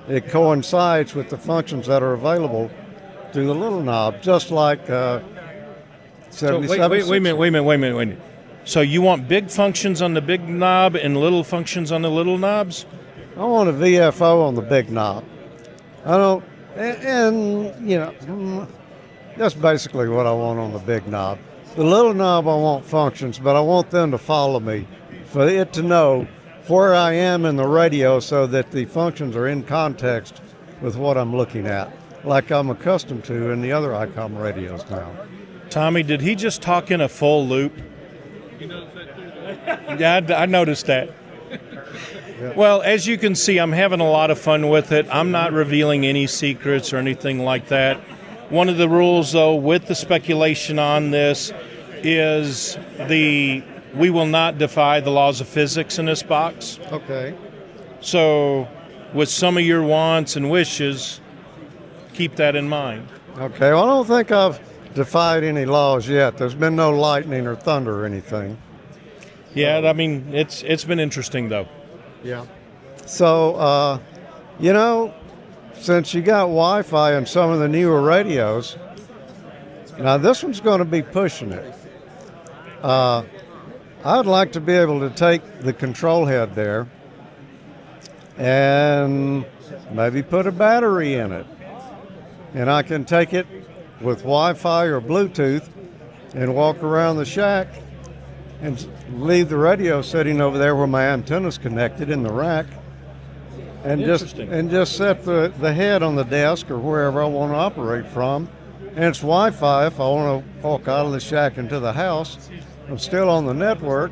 it coincides with the functions that are available through the little knob, just like uh, so wait, wait, wait a minute, wait a minute, wait a minute, wait a minute. So you want big functions on the big knob and little functions on the little knobs? I want a V F O on the big knob. I don't, and, and you know, that's basically what I want on the big knob. The little knob, I want functions, but I want them to follow me, for it to know where I am in the radio so that the functions are in context with what I'm looking at, like I'm accustomed to in the other I COM radios now. Tommy, did he just talk in a full loop? You noticed that too? Yeah, I, I noticed that. Yeah. Well, as you can see, I'm having a lot of fun with it. I'm not revealing any secrets or anything like that. One of the rules, though, with the speculation on this is the we will not defy the laws of physics in this box. Okay. So with some of your wants and wishes, keep that in mind. Okay, well, I don't think I've defied any laws yet. There's been no lightning or thunder or anything. Yeah, I mean, it's it's been interesting, though. Yeah. So, uh, you know, since you got Wi-Fi in some of the newer radios, now this one's going to be pushing it. Uh, I'd like to be able to take the control head there and maybe put a battery in it. And I can take it with Wi-Fi or Bluetooth and walk around the shack and leave the radio sitting over there where my antenna's connected in the rack, and just and just set the, the head on the desk or wherever I want to operate from. And it's Wi-Fi if I want to walk out of the shack into the house. I'm still on the network.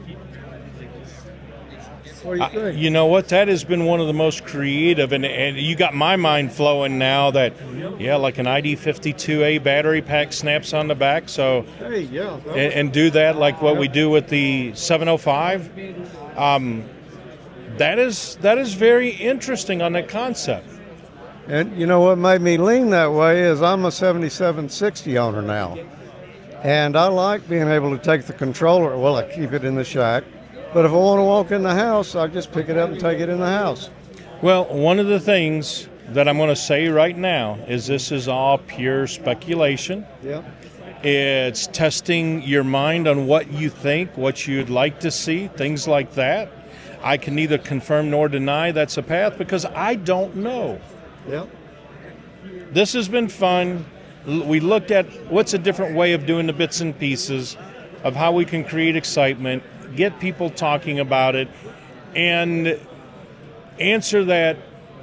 What do you think? Uh, you know what? That has been one of the most creative, and, and you got my mind flowing now that, yeah, like an I D fifty-two A battery pack snaps on the back. So, hey, yeah, and, and do that like what we do with the seven oh five. Um, that is that is very interesting on that concept. And you know what made me lean that way is I'm a seventy-seven sixty owner now. And I like being able to take the controller. Well, I keep it in the shack. But if I want to walk in the house, I just pick it up and take it in the house. Well, one of the things that I'm going to say right now is this is all pure speculation. Yeah. It's testing your mind on what you think, what you'd like to see, things like that. I can neither confirm nor deny that's a path because I don't know. Yeah. This has been fun. We looked at what's a different way of doing the bits and pieces of how we can create excitement, get people talking about it, and answer that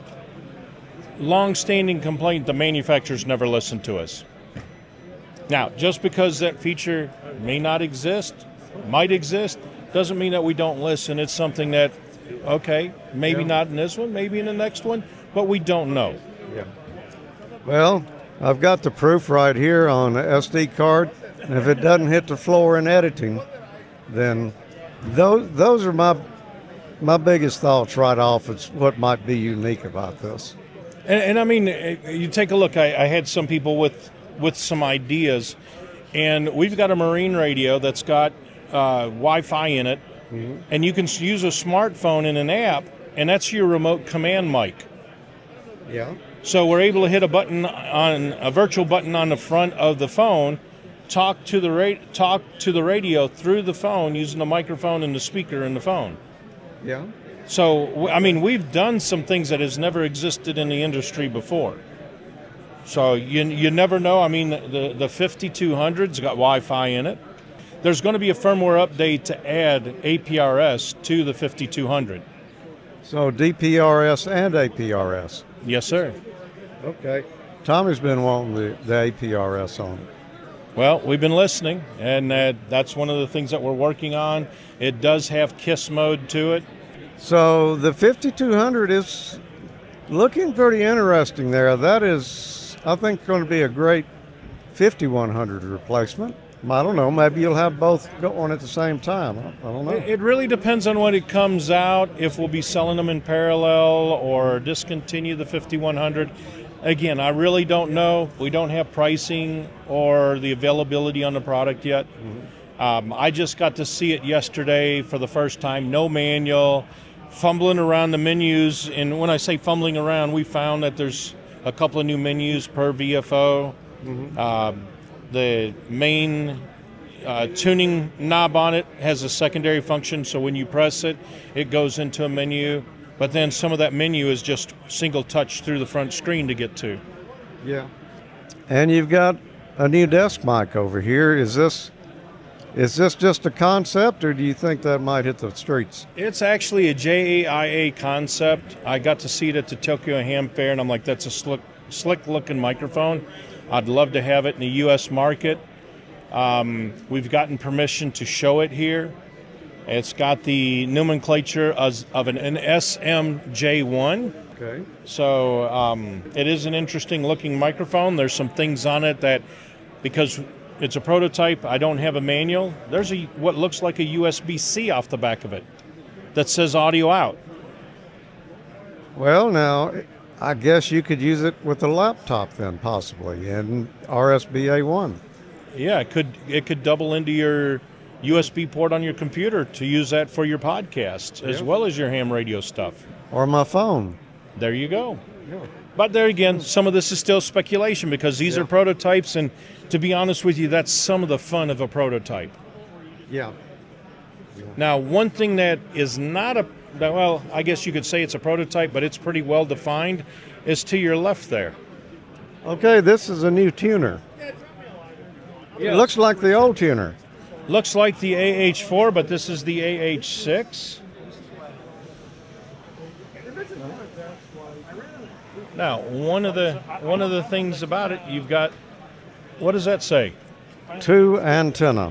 long-standing complaint the manufacturers never listen to us. Now, just because that feature may not exist, might exist, doesn't mean that we don't listen. It's something that, okay, maybe yeah. not in this one, maybe in the next one, but we don't know. Yeah. Well, I've got the proof right here on the S D card, and if it doesn't hit the floor in editing, then those those are my my biggest thoughts right off. It's what might be unique about this. And, and I mean, you take a look. I, I had some people with with some ideas, and we've got a marine radio that's got uh, Wi-Fi in it, mm-hmm. and you can use a smartphone in an app, and that's your remote command mic. Yeah. So we're able to hit a button on a virtual button on the front of the phone, talk to the ra- talk to the radio through the phone using the microphone and the speaker in the phone. Yeah. So I mean, we've done some things that has never existed in the industry before. So you you never know. I mean, the the fifty-two hundred's got Wi-Fi in it. There's going to be a firmware update to add A P R S to the fifty-two hundred. So D P R S and A P R S. Yes, sir. Okay. Tommy's been wanting the, the A P R S on it. Well, we've been listening, and uh, that's one of the things that we're working on. It does have KISS mode to it. So the fifty-two hundred is looking pretty interesting there. That is, I think, going to be a great fifty-one hundred replacement. I don't know. Maybe you'll have both going at the same time. I don't know. It really depends on when it comes out, if we'll be selling them in parallel or discontinue the fifty-one hundred. Again, I really don't know. We don't have pricing or the availability on the product yet. Mm-hmm. Um, I just got to see it yesterday for the first time. No manual, fumbling around the menus. And when I say fumbling around, we found that there's a couple of new menus per V F O. Mm-hmm. Uh, the main uh, tuning knob on it has a secondary function, so when you press it, it goes into a menu. But then some of that menu is just single touch through the front screen to get to. Yeah. And you've got a new desk mic over here. Is this is this just a concept, or do you think that might hit the streets? It's actually a J A I A concept. I got to see it at the Tokyo Ham Fair, and I'm like, that's a slick, slick-looking microphone. I'd love to have it in the U S market. Um, we've gotten permission to show it here. It's got the nomenclature as, of an, an S M J one. Okay. So um, it is an interesting looking microphone. There's some things on it that, because it's a prototype, I don't have a manual. There's a what looks like a U S B C off the back of it that says audio out. Well, now, I guess you could use it with a laptop then, possibly, and R S B A one. Yeah, it could it could double into your U S B port on your computer to use that for your podcasts, yeah, as well as your ham radio stuff. Or my phone. There you go. Yeah. But there again, some of this is still speculation because these yeah. are prototypes, and to be honest with you, that's some of the fun of a prototype. Yeah. yeah. Now, one thing that is not a, well, I guess you could say it's a prototype, but it's pretty well defined, is to your left there. Okay, this is a new tuner. Yeah. It looks like the old tuner. Looks like the A H four, but this is the A H six. Now, one of the one of the things about it, you've got, what does that say? Two antenna.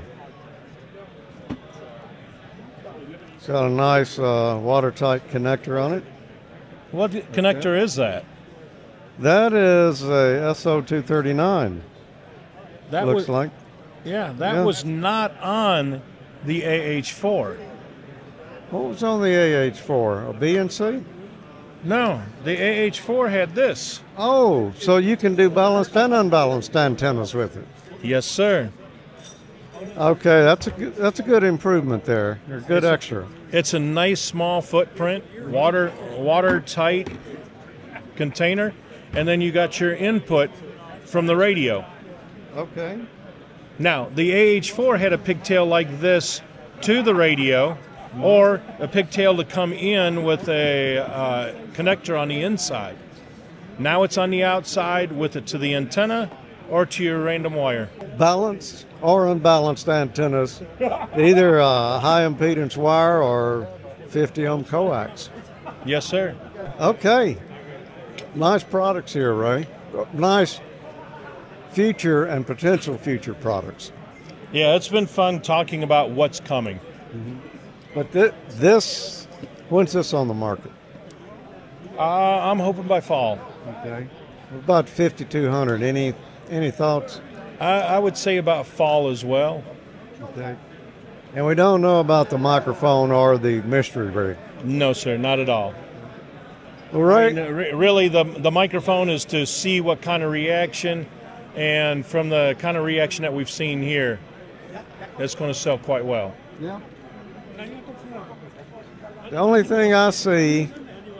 It's got a nice uh, watertight connector on it. What connector okay. is that? That is a S O two thirty-nine. That looks was, like. Yeah, that yeah. was not on the A H four. What was on the A H four? A B N C? No, the A H four had this. Oh, so you can do balanced and unbalanced antennas with it. Yes, sir. Okay, that's a good, that's a good improvement there. Or good it's extra. A, it's a nice small footprint, water watertight container, and then you got your input from the radio. Okay. Now, the A H four had a pigtail like this to the radio, or a pigtail to come in with a uh, connector on the inside. Now it's on the outside with it to the antenna or to your random wire. Balanced or unbalanced antennas, either a high impedance wire or fifty ohm coax. Yes, sir. Okay. Nice products here, Ray. Nice future and potential future products. Yeah, it's been fun talking about what's coming. Mm-hmm. But th- this, when's this on the market? Uh, I'm hoping by fall. Okay. About fifty-two hundred. Any any thoughts? I, I would say about fall as well. Okay. And we don't know about the microphone or the mystery rig. No, sir, not at all. All right. I mean, re- really, the the microphone is to see what kind of reaction, and from the kind of reaction that we've seen here, it's going to sell quite well. Yeah. The only thing I see,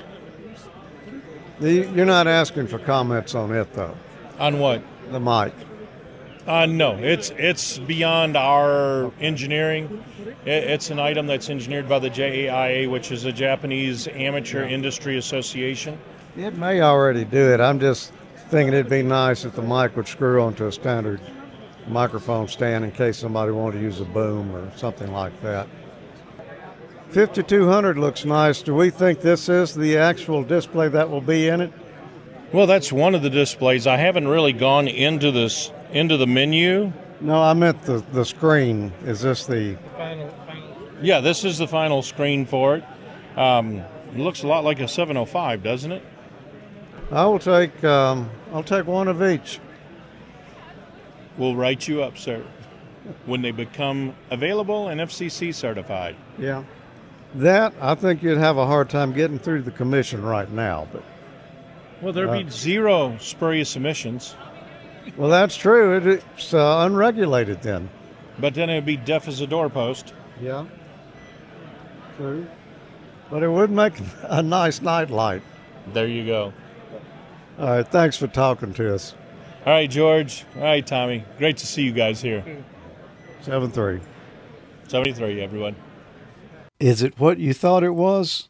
the, you're not asking for comments on it, though. On what? The mic. Uh, no, it's it's beyond our engineering. It, it's an item that's engineered by the J A I A, which is a Japanese amateur yeah. industry association. It may already do it. I'm just thinking it'd be nice if the mic would screw onto a standard microphone stand in case somebody wanted to use a boom or something like that. fifty-two hundred looks nice. Do we think this is the actual display that will be in it? Well, that's one of the displays. I haven't really gone into this into the menu. No, I meant the, the screen. Is this the final, final? Yeah, this is the final screen for it. Um, it looks a lot like a seven oh five, doesn't it? I will take um, I'll take one of each. We'll write you up, sir, when they become available and F C C certified. Yeah. That, I think you'd have a hard time getting through the commission right now. But Well, there'd uh, be zero spurious emissions. Well, that's true. It, it's uh, unregulated then. But then it would be deaf as a doorpost. Yeah. True. but it would make a nice night light. There you go. All right, thanks for talking to us. All right, George. All right, Tommy. Great to see you guys here. seven three. seventy-three, everyone. Is it what you thought it was?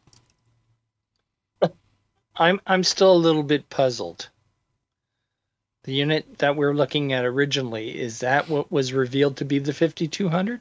I'm I'm still a little bit puzzled. The unit that we're looking at originally, is that what was revealed to be the fifty-two hundred?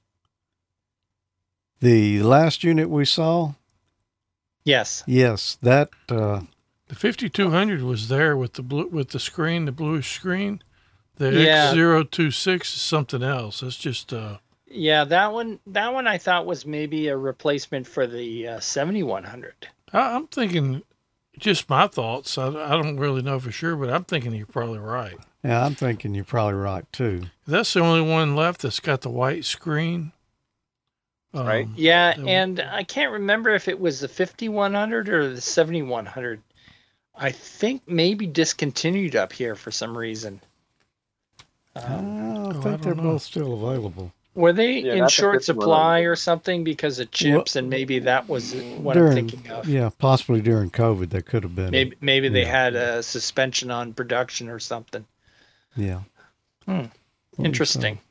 The last unit we saw? Yes. Yes, that uh, The fifty-two hundred was there with the blue with the screen, the bluish screen. The Yeah. X zero two six is something else. That's just uh Yeah, that one that one I thought was maybe a replacement for the uh, seventy-one hundred. I, I'm thinking, just my thoughts. I, I don't really know for sure, but I'm thinking you're probably right. yeah, I'm thinking you're probably right too. That's the only one left that's got the white screen. Um, Right. Yeah, the- and I can't remember if it was the fifty-one hundred or the seventy-one hundred. I think maybe discontinued up here for some reason. Uh, Um, I I think don't they're know. both still available. were they Yeah, in that's a short fifty-one supply hundred. or something because of chips, and maybe that was what During- I'm thinking of? Yeah, possibly during COVID they could have been. Maybe maybe they Yeah. had a suspension on production or something. Yeah. Hmm. Interesting.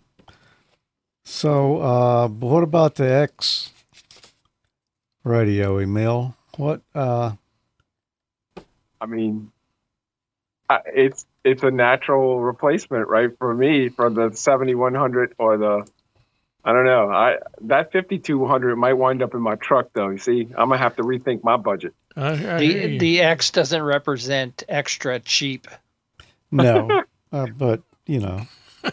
So, uh, what about the X radio, Emil? What? Uh, I mean, I- it's it's a natural replacement, right? For me, for the seventy-one hundred or the, I don't know. I that fifty-two hundred might wind up in my truck, though. You see, I'm gonna have to rethink my budget. I, I hear The you. the X doesn't represent extra cheap. no, uh, but you know,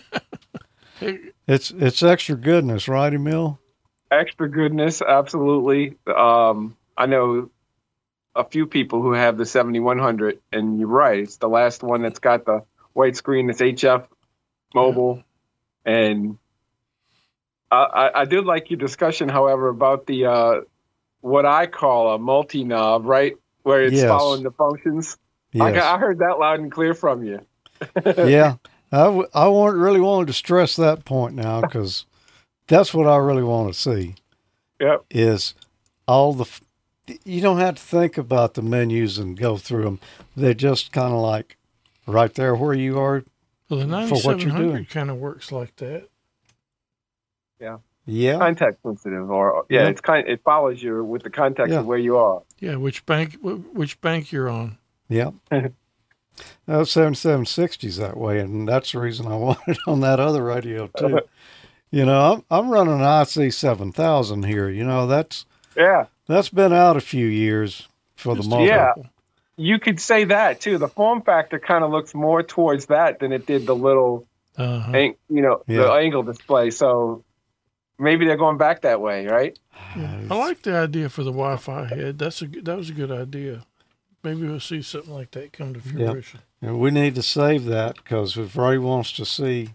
it's it's extra goodness, right, Emil? Extra goodness, absolutely. Um, I know a few people who have the seventy-one hundred, and you're right. It's the last one that's got the white screen. It's H F mobile, and I, I, I did like your discussion, however, about the uh, what I call a multi knob, right, where it's Yes. following the functions. I, Yes. got- I heard that loud and clear from you. yeah, I, w- I want, really wanted to stress that point now because that's what I really want to see Yep. is all the, f- you don't have to think about the menus and go through them. They're just kind of like right there where you are. well, the for what you're ninety-seven doing. hundred kind of works like that. Yeah. Context sensitive, or yeah, Yeah. it's kind. It follows you with the context Yeah. of where you are. Yeah, which bank wh- which bank you're on. Yeah. Uh, seventy-seven sixty's that way, and that's the reason I want it on that other radio too. You know, I'm I'm running an I C seven thousand here. You know, that's Yeah. that's been out a few years for the Just most. Yeah. You could say that too. The form factor kind of looks more towards that than it did the little, Uh-huh. ang- you know, the Yeah. angle display. So maybe they're going back that way, right? Yeah. I like the idea for the Wi-Fi head. That's a good- that was a good idea. Maybe we'll see something like that come to Yeah. fruition. And we need to save that because if Ray wants to see,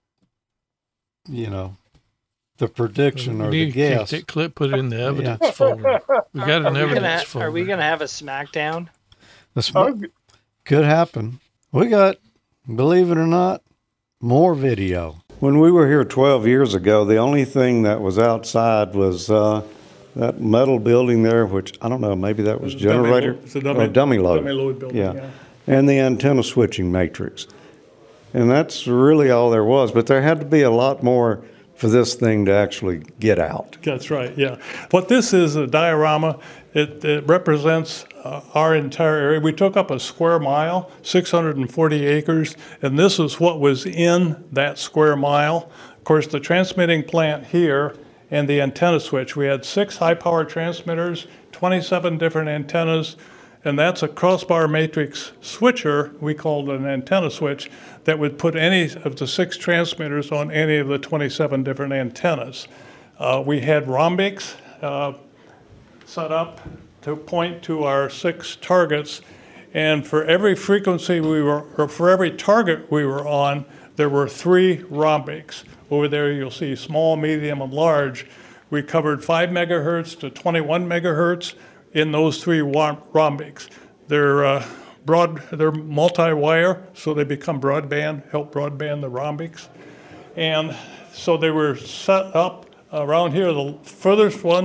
you know, the prediction we or need the to keep guess. that clip, put it in the evidence folder. We got an Are we, evidence gonna, folder. are we gonna have a SmackDown? The sm- Oh, could happen. We got, believe it or not, more video. When we were here twelve years ago, the only thing that was outside was uh, that metal building there, which I don't know, maybe that was generator It's a dummy, or dummy load. dummy load building, Yeah. yeah. And the antenna switching matrix. And that's really all there was. But there had to be a lot more for this thing to actually get out. That's right, yeah. What this is, a diorama, it, it represents uh, our entire area. We took up a square mile, six hundred forty acres, and this is what was in that square mile. Of course, the transmitting plant here and the antenna switch. We had six high-power transmitters, twenty-seven different antennas, and that's a crossbar matrix switcher, we called an antenna switch, that would put any of the six transmitters on any of the twenty-seven different antennas. Uh, we had rhombics uh, set up to point to our six targets, and for every frequency we were, or for every target we were on, there were three rhombics. Over there you'll see small, medium, and large. We covered five megahertz to twenty-one megahertz in those three wa- rhombics. They're uh, broad, they're multi-wire, so they become broadband, help broadband the rhombics. And so they were set up around here. The furthest one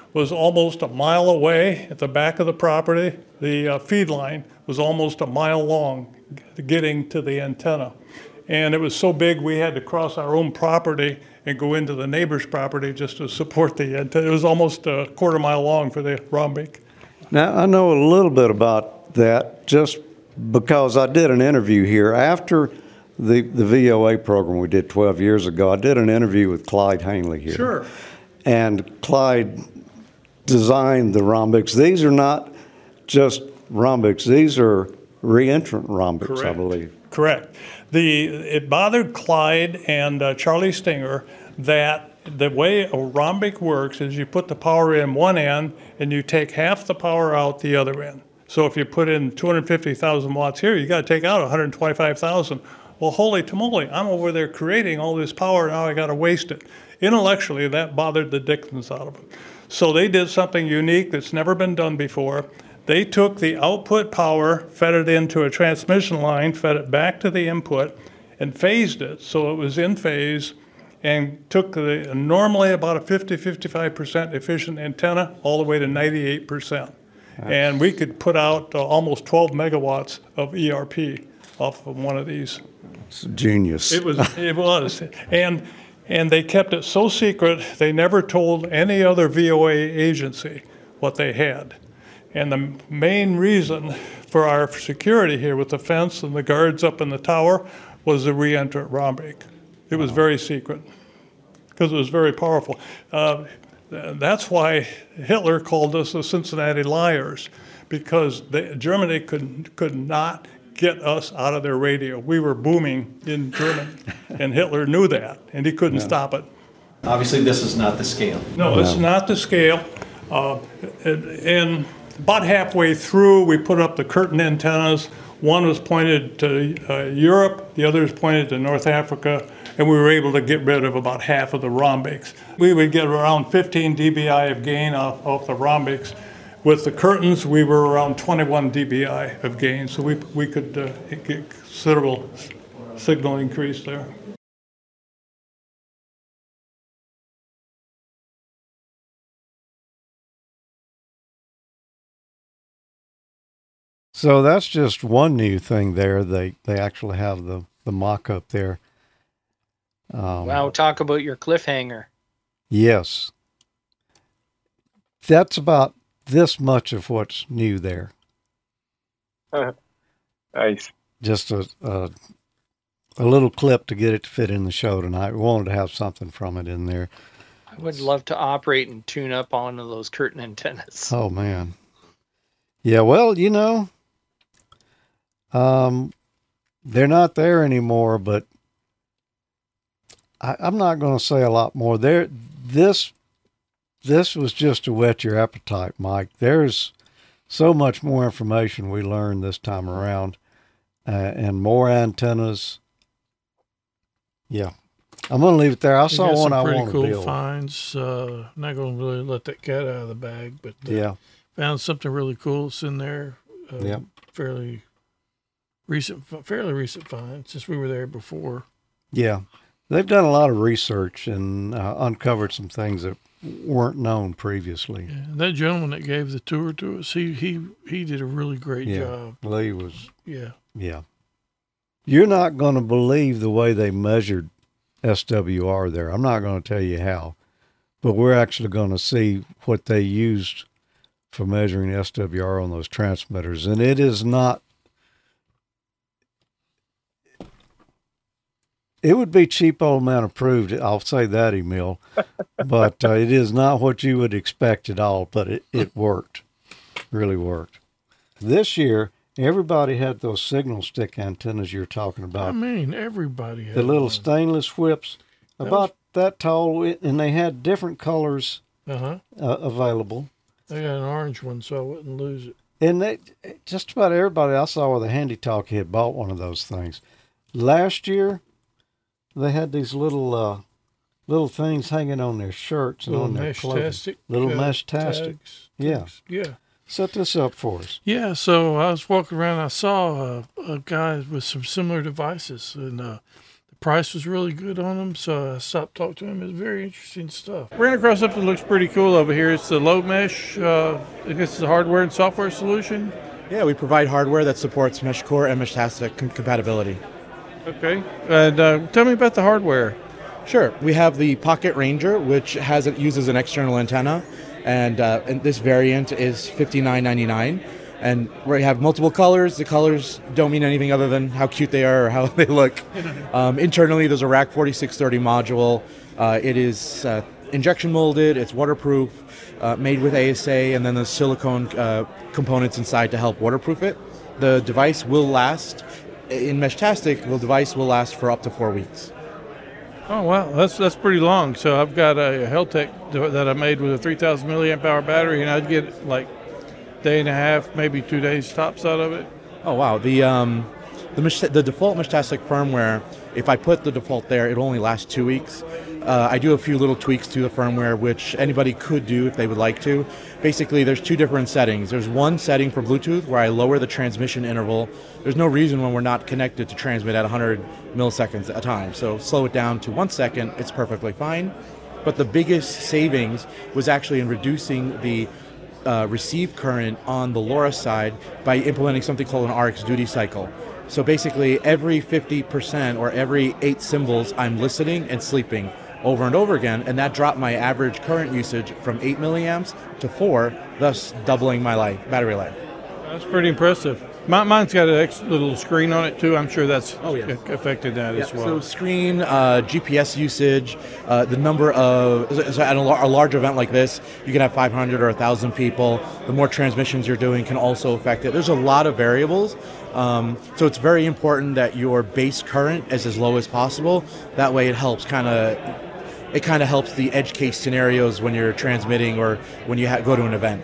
was almost a mile away at the back of the property. The uh, feed line was almost a mile long getting to the antenna. And it was so big we had to cross our own property and go into the neighbor's property just to support the antenna. It was almost a quarter mile long for the Rhombic. Now, I know a little bit about that just because I did an interview here. After the, the V O A program we did twelve years ago, I did an interview with Clyde Hanley here. Sure. And Clyde designed the rhombics. These are not just rhombics. These are reentrant rhombics, Correct. I believe. Correct. The, it bothered Clyde and uh, Charlie Stinger that the way a rhombic works is you put the power in one end and you take half the power out the other end. So if you put in two hundred fifty thousand watts here, you got to take out one hundred twenty-five thousand. Well, holy tamale, I'm over there creating all this power, now I got to waste it. Intellectually, that bothered the dickens out of them. So they did something unique that's never been done before. They took the output power, fed it into a transmission line, fed it back to the input, and phased it so it was in phase, and took the normally about a fifty, fifty-five percent efficient antenna all the way to ninety-eight percent. And we could put out uh, almost twelve megawatts of E R P off of one of these. It's genius. It was, it was. And, and they kept it so secret, they never told any other V O A agency what they had. And the main reason for our security here with the fence and the guards up in the tower was the reentrant rhombic. It was very secret because it was very powerful. Uh, that's why Hitler called us the Cincinnati liars, because they, Germany could, could not get us out of their radio. We were booming in Germany, and Hitler knew that, and he couldn't yeah. stop it. Obviously, this is not the scale. No, no. It's not the scale. Uh, and about halfway through, we put up the curtain antennas. One was pointed to uh, Europe, the other was pointed to North Africa, and we were able to get rid of about half of the rhombics. We would get around fifteen D B I of gain off, off the rhombics. With the curtains, we were around twenty-one D B I of gain, so we, we could uh, get considerable signal increase there. So that's just one new thing there. They they actually have the, the mock-up there. Um, wow, talk about your cliffhanger. Yes. That's about this much of what's new there. Nice. Just a, a a little clip to get it to fit in the show tonight. We wanted to have something from it in there. I would love to operate and tune up on those curtain antennas. Oh, man. Yeah, well, you know, um, they're not there anymore, but I, I'm not going to say a lot more. There, this, this was just to whet your appetite, Mike. There's so much more information we learned this time around, uh, and more antennas. Yeah, I'm going to leave it there. I We saw got one some I pretty want to cool build. finds. Uh, not going to really let that cat out of the bag, but uh, Yeah. found something really cool that's in there. Uh, Yep. Fairly recent, fairly recent find since we were there before. Yeah, they've done a lot of research and uh, uncovered some things that weren't known previously. Yeah, that gentleman that gave the tour to us, he he he did a really great Yeah, job. Lee was. Yeah. Yeah. You're not going to believe the way they measured S W R there. I'm not going to tell you how, but we're actually going to see what they used for measuring S W R on those transmitters. And it is not, it would be cheap old man approved. I'll say that, Emil, but uh, it is not what you would expect at all, but it, it worked, really worked. This year, everybody had those signal stick antennas you're talking about. I mean, everybody had The little one. stainless whips, That about that tall, and they had different colors Uh-huh. uh, available. I got an orange one, so I wouldn't lose it. And they, just about everybody I saw with a Handy Talkie had bought one of those things. Last year, they had these little uh, little things hanging on their shirts and Little on their mesh-tastic, clothing. Little uh, mesh-tastic. tags, Yeah. tags, yeah. Set this up for us. Yeah, so I was walking around. I saw a, a guy with some similar devices, and uh, the price was really good on them, so I stopped talking to him. It's very interesting stuff. Ran across something that looks pretty cool over here. It's the Low Mesh. Uh, I guess it's a hardware and software solution. Yeah, we provide hardware that supports MeshCore and Meshtastic com- compatibility. Okay, and uh, tell me about the hardware. Sure. We have the Pocket Ranger, which has it uses an external antenna, and, uh, and this variant is fifty-nine ninety-nine. And we have multiple colors. The colors don't mean anything other than how cute they are or how they look. Um, internally, there's a R A C forty-six thirty module. Uh, it is uh, injection molded. It's waterproof, uh, made with A S A, and then the silicone uh, components inside to help waterproof it. The device will last, in Meshtastic, the device will last for up to four weeks. Oh wow, that's that's pretty long. So I've got a Heltec that I made with a three thousand milliamp hour battery, and I'd get like day and a half, maybe two days tops out of it. Oh wow, the um, the Mesh- the default Meshtastic firmware, if I put the default there, it only lasts two weeks. Uh, I do a few little tweaks to the firmware, which anybody could do if they would like to. Basically, there's two different settings. There's one setting for Bluetooth where I lower the transmission interval. There's no reason when we're not connected to transmit at one hundred milliseconds at a time. So slow it down to one second, it's perfectly fine. But the biggest savings was actually in reducing the Uh, receive current on the LoRa side by implementing something called an R X duty cycle. So basically every fifty percent or every eight symbols I'm listening and sleeping over and over again, and that dropped my average current usage from eight milliamps to four, thus doubling my life, battery life. That's pretty impressive. My, mine's got an extra little screen on it too. I'm sure that's oh, yeah. affected that yeah, as well. So screen, uh, G P S usage, uh, the number of, so at a, lar- a large event like this, you can have five hundred or one thousand people. The more transmissions you're doing can also affect it. There's a lot of variables. Um, so it's very important that your base current is as low as possible. That way it helps kind of, it kind of helps the edge case scenarios when you're transmitting or when you ha- go to an event.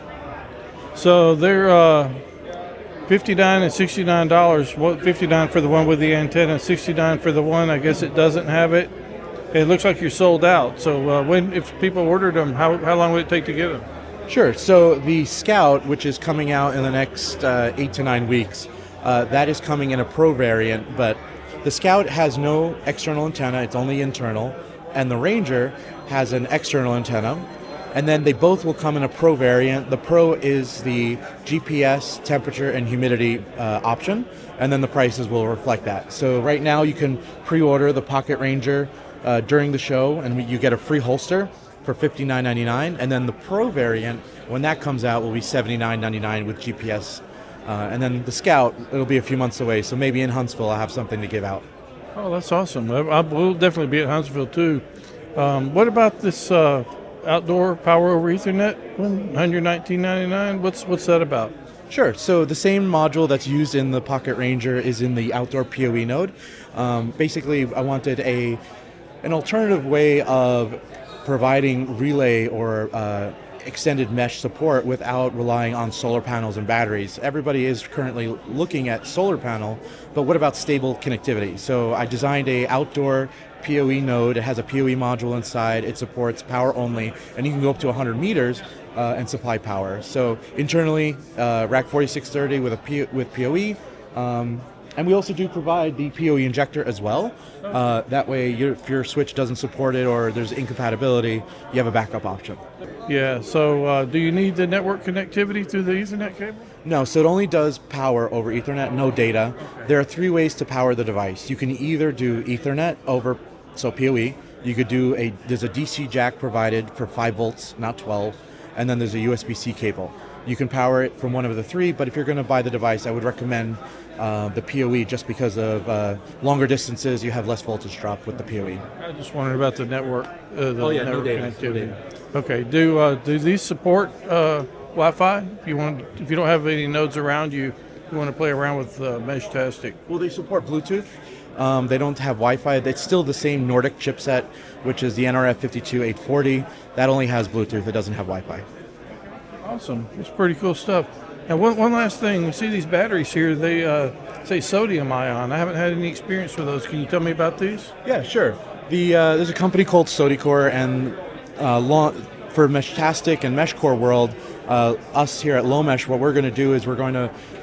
So they're uh, fifty-nine and sixty-nine dollars. What fifty-nine for the one with the antenna, sixty-nine for the one I guess it doesn't have it. It looks like you're sold out. So uh, when if people ordered them, how how long would it take to get them? Sure. So the Scout, which is coming out in the next uh, eight to nine weeks, uh, that is coming in a Pro variant. But the Scout has no external antenna; it's only internal, and the Ranger has an external antenna. And then they both will come in a Pro variant. The Pro is the G P S, temperature, and humidity uh, option, and then the prices will reflect that. So right now you can pre-order the Pocket Ranger uh, during the show, and you get a free holster for fifty-nine ninety-nine. And then the Pro variant, when that comes out, will be seventy-nine ninety-nine with G P S. Uh, and then the Scout, it'll be a few months away, so maybe in Huntsville I'll have something to give out. Oh, that's awesome. I, I will definitely be at Huntsville too. Um, what about this uh, outdoor power over Ethernet, one hundred nineteen ninety-nine? What's what's that about? Sure. So the same module that's used in the Pocket Ranger is in the outdoor P O E node. Um, basically, I wanted a an alternative way of providing relay or uh, extended mesh support without relying on solar panels and batteries. Everybody is currently looking at solar panel, but what about stable connectivity? So I designed a outdoor P O E node. It has a P O E module inside. It supports power only, and you can go up to one hundred meters uh, and supply power. So internally, uh, R A C forty-six thirty with a P- with P O E, um, and we also do provide the P O E injector as well. Uh, that way, you, if your switch doesn't support it or there's incompatibility, you have a backup option. Yeah. So uh, do you need the network connectivity through the Ethernet cable? No, so it only does power over Ethernet, no data. Okay. There are three ways to power the device. You can either do Ethernet over, so P O E. You could do a, there's a D C jack provided for five volts, not twelve, and then there's a U S B C cable. You can power it from one of the three, but if you're going to buy the device, I would recommend uh, the P O E just because of uh, longer distances, you have less voltage drop with the P O E. I just wondered about the network, uh, the oh, yeah, network no data, connectivity. no data. Okay, do uh, do these support uh, Wi-Fi? If you want, if you don't have any nodes around you, you want to play around with uh, Meshtastic. Well, they support Bluetooth. Um, they don't have Wi-Fi. It's still the same Nordic chipset, which is the N R F five two eight forty. That only has Bluetooth. It doesn't have Wi-Fi. Awesome. It's pretty cool stuff. Now, one, one last thing. You see these batteries here, they uh, say sodium ion. I haven't had any experience with those. Can you tell me about these? Yeah, sure. The uh, there's a company called SodiCore, and uh, long, for Meshtastic and MeshCore world, uh, us here at Low Mesh, what we're going to do is we're going to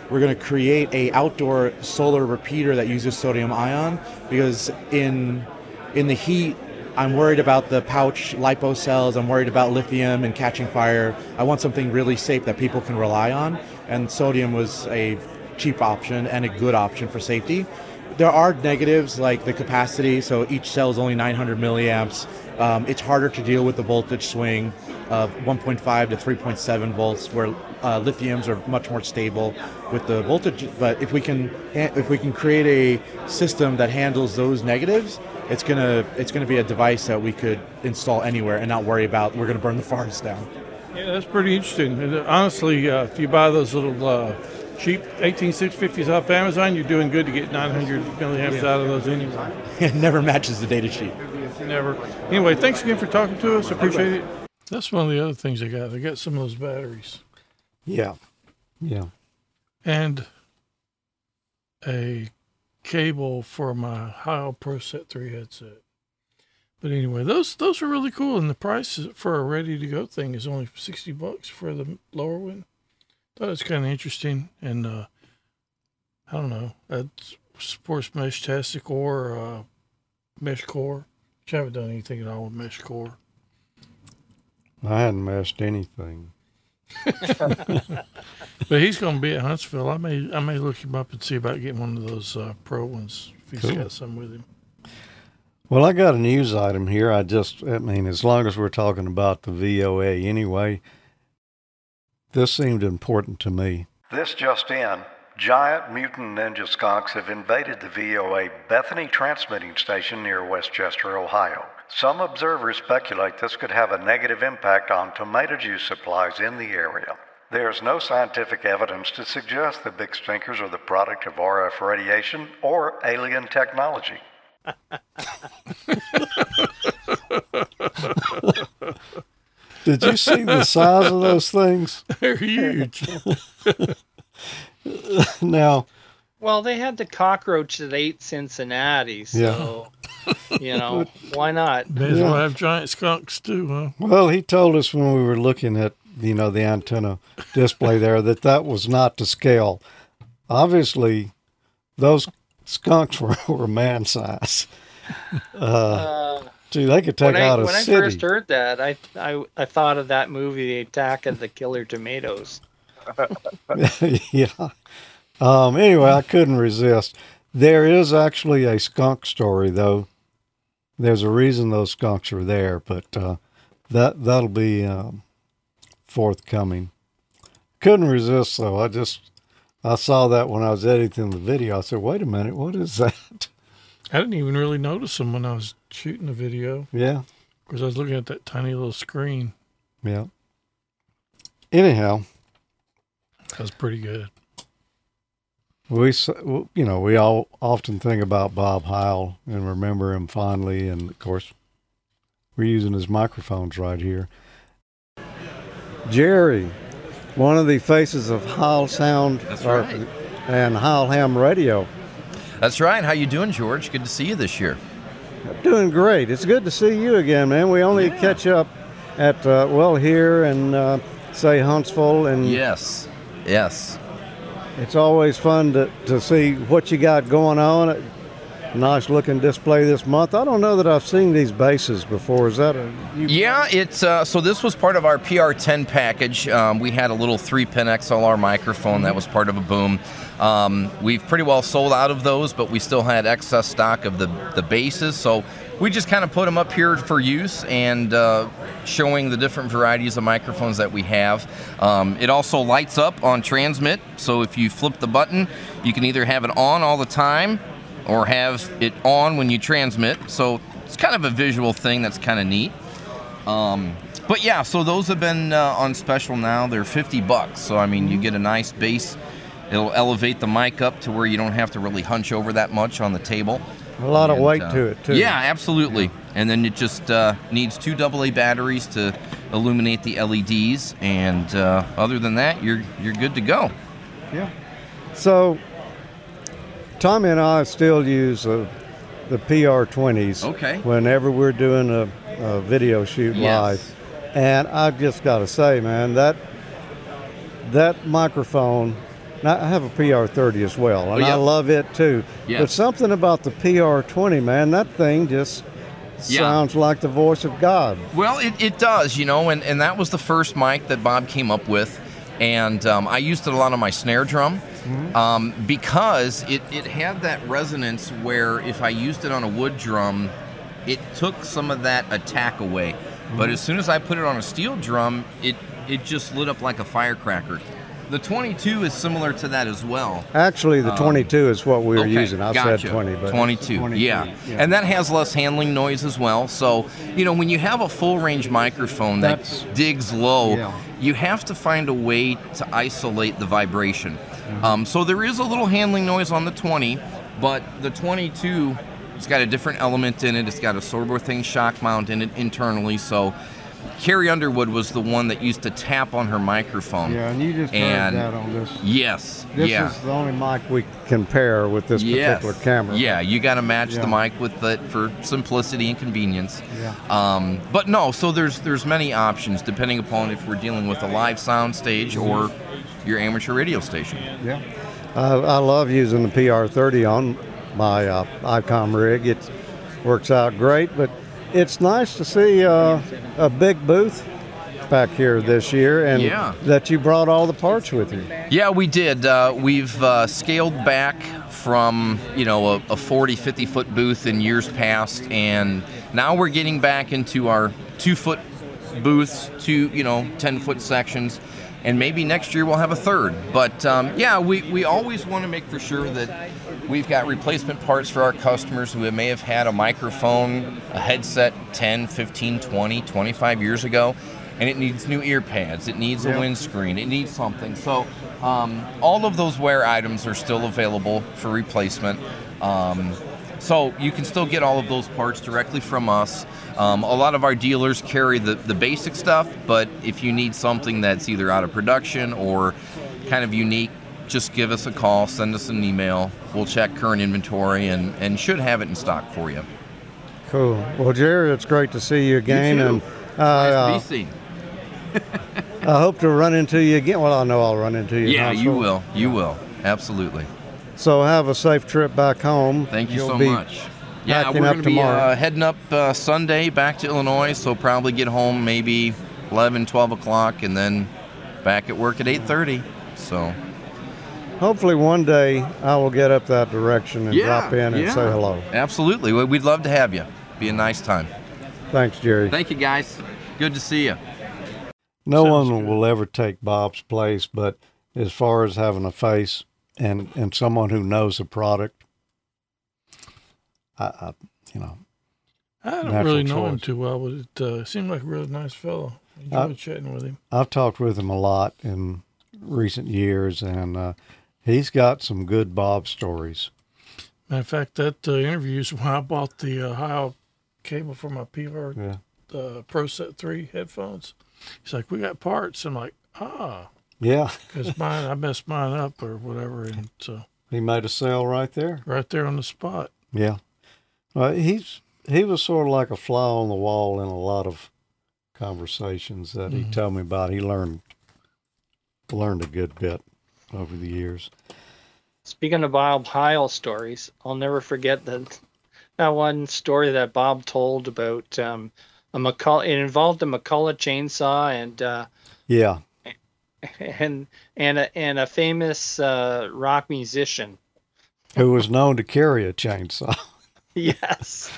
we're going to create a outdoor solar repeater that uses sodium ion, because in in the heat, I'm worried about the pouch lipo cells, I'm worried about lithium and catching fire. I want something really safe that people can rely on, and sodium was a cheap option and a good option for safety. There are negatives like the capacity, so each cell is only nine hundred milliamps. Um, it's harder to deal with the voltage swing of one point five to three point seven volts, where uh, lithiums are much more stable with the voltage. But if we can if we can create a system that handles those negatives, it's gonna it's gonna be a device that we could install anywhere and not worry about we're gonna burn the forest down. Yeah, that's pretty interesting. And, uh, honestly, uh, if you buy those little uh, cheap eighteen six fifties off Amazon, you're doing good to get nine hundred milliamps Yeah. out of those anyway. It never matches the data sheet. Never. Anyway, thanks again for talking to us. Appreciate it. That's one of the other things they got. They got some of those batteries. Yeah. Yeah. And a cable for my Heil Pro Set three headset. But anyway, those those are really cool, and the price for a ready to go thing is only sixty bucks for the lower one. Thought it's kind of interesting, and uh, I don't know, that supports Meshtastic or uh, Mesh Core, which I haven't done anything at all with Mesh Core. I hadn't meshed anything. But he's going to be at Huntsville. I may I may look him up and see about getting one of those uh, pro ones if he's Cool. got some with him. Well, I got a news item here. I just, I mean, as long as we're talking about the V O A anyway, this seemed important to me. This just in. Giant mutant ninja skunks have invaded the V O A Bethany transmitting station near Westchester, Ohio. Some observers speculate this could have a negative impact on tomato juice supplies in the area. There is no scientific evidence to suggest the big stinkers are the product of R F radiation or alien technology. Did you see the size of those things? They're huge. Now, Well, they had the cockroach that ate Cincinnati, so you know, why not? May as well have giant skunks too, huh? well, he told us when we were looking at, you know, the antenna display there that that was not to scale. Obviously, those skunks were, were man size. Uh, Uh, gee, they could take when I, out a when city. I first heard that, I, I I thought of that movie, The Attack of the Killer Tomatoes. Yeah. Um, anyway, I couldn't resist. There is actually a skunk story, though. There's a reason those skunks are there, but uh, that that'll be um, forthcoming. Couldn't resist, though. I just I saw that when I was editing the video. I said, "Wait a minute, what is that?" I didn't even really notice them when I was shooting the video. Yeah, because I was looking at that tiny little screen. yeah. Anyhow, that was pretty good. We, s- you know, we all often think about Bob Heil and remember him fondly, and of course, we're using his microphones right here. Jerry, one of the faces of Heil Sound That's or- right. and Heil Ham Radio. That's right. How you doing, George? Good to see you this year. Doing great. It's good to see you again, man. We only catch up at, uh, well, here and, uh, say, Huntsville. And Yes. Yes. it's always fun to, to see what you got going on. Nice looking display this month. I don't know that I've seen these bases before. Is that a... You... Yeah, it's uh, so this was part of our P R ten package. Um, we had a little three-pin X L R microphone that was part of a boom. Um, we've pretty well sold out of those, but we still had excess stock of the, the bases. So we just kind of put them up here for use and uh, showing the different varieties of microphones that we have. Um, it also lights up on transmit. So if you flip the button, you can either have it on all the time or have it on when you transmit. So it's kind of a visual thing that's kind of neat. Um, but yeah, so those have been uh, on special now. They're fifty bucks. So I mean, you get a nice bass. It'll elevate the mic up to where you don't have to really hunch over that much on the table. A lot And, of weight uh, to it, too. Yeah, absolutely. And then it just uh, needs two double A batteries to illuminate the L E Ds. And uh, other than that, you're you're good to go. Yeah. So, Tommy and I still use uh, the P R twenties Okay. whenever we're doing a, a video shoot Yes. live. And I just got to say, man, that that microphone Now, I have a P R thirty as well, and Oh, yeah. I love it too. Yes. But something about the P R twenty, man, that thing just Yeah. sounds like the voice of God. Well, it, it does, you know, and, and that was the first mic that Bob came up with. And um, I used it a lot on my snare drum um, because it, it had that resonance where if I used it on a wood drum, it took some of that attack away. But as soon as I put it on a steel drum, it, it just lit up like a firecracker. The twenty-two is similar to that as well. Actually, the Um, twenty-two is what we were Okay, using. I gotcha. said twenty, but twenty-two, twenty-two, yeah. And that has less handling noise as well. So, you know, when you have a full range microphone that That's- digs low, Yeah. you have to find a way to isolate the vibration. Mm-hmm. Um, so there is a little handling noise on the twenty, but the twenty-two, it's got a different element in it. It's got a Sorbo-Thing shock mount in it internally. So Carrie Underwood was the one that used to tap on her microphone. Yeah, and you just heard And- that on this. Yes, This yeah. is the only mic we can pair with this Yes. particular camera. Yeah, you got to match the Yeah. mic with it for simplicity and convenience. Yeah. Um, but no, so there's there's many options depending upon if we're dealing with a live sound stage or your amateur radio station. Yeah. I, I love using the P R thirty on my uh, ICOM rig. It works out great, but it's nice to see uh, a big booth back here this year, and Yeah. that you brought all the parts with you. Yeah, we did. Uh, we've uh, scaled back from, you know, a, a forty, fifty foot booth in years past, and now we're getting back into our two foot booths, two, you know, ten foot sections, and maybe next year we'll have a third. But um, yeah, we, we always want to make for sure that we've got replacement parts for our customers who may have had a microphone, a headset ten, fifteen, twenty, twenty-five years ago, and it needs new ear pads, it needs a Yeah. windscreen, it needs something. So um, all of those wear items are still available for replacement. Um, so you can still get all of those parts directly from us. Um, a lot of our dealers carry the, the basic stuff, but if you need something that's either out of production or kind of unique, just give us a call, send us an email. We'll check current inventory and, and should have it in stock for you. Cool. Well, Jerry, it's great to see you again, too. and uh, Nice uh, to be seen. I hope to run into you again. Well, I know I'll run into you. Yeah, you also. will. You will. Absolutely. So have a safe trip back home. Thank you You'll so be much. Yeah, packing we're up going to be tomorrow. uh, heading up uh, Sunday back to Illinois, so probably get home maybe eleven, twelve o'clock, and then back at work at eight thirty. So Hopefully one day I will get up that direction and drop in and yeah. say hello. Absolutely. We- We'd love to have you. Be a nice time. Thanks, Jerry. Thank you, guys. Good to see you. No Sounds one good. will ever take Bob's place, but as far as having a face and, and someone who knows the product, I, I you know, I don't Natural really know him choice. too well, but it uh, seemed like a really nice fellow. Enjoyed Uh, chatting with him. I've talked with him a lot in recent years, and uh, he's got some good Bob stories. Matter of fact, that uh, interview is when I bought the uh, Ohio cable for my P R Yeah. uh, Pro Set three headphones. He's like, we got parts. I'm like, ah, Yeah, because mine, I messed mine up or whatever. And so he made a sale right there. right there on the spot. Yeah, well, he's he was sort of like a fly on the wall in a lot of conversations that he Mhm. told me about. He learned learned a good bit over the years. Speaking of Bob Heil stories, I'll never forget that that one story that Bob told about um, a McCullough. It involved a McCullough chainsaw and uh, Yeah, and and a, and a famous uh, rock musician. who was known to carry a chainsaw. Yes.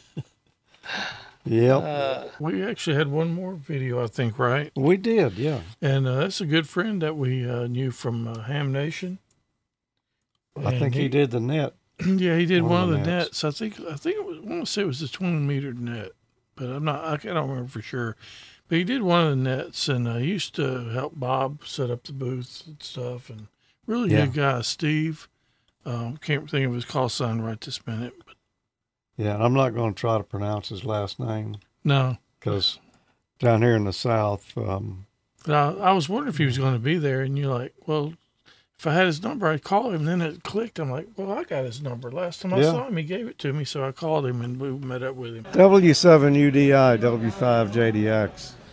Yep, Uh, We actually had one more video, I think, right? we did. Yeah, And uh, that's a good friend that we uh, knew from uh, Ham Nation. I And think he, did the net. Yeah, he did One one, of of the the nets. nets. I think I think it was, I want to say it was the twenty meter net, but I'm not. I don't remember for sure. But he did one of the nets, and uh, he used to help Bob set up the booth and stuff. And really Yeah. good guy, Steve. Um, can't think of his call sign right this minute, but Yeah, and I'm not going to try to pronounce his last name no. because down here in the South, um, But I, I was wondering if he was going to be there, and you're like, well, if I had his number, I'd call him. Then it clicked. I'm like, well, I got his number. Last time I Yeah. saw him, he gave it to me, so I called him and we met up with him. W seven U D I, W five J D X.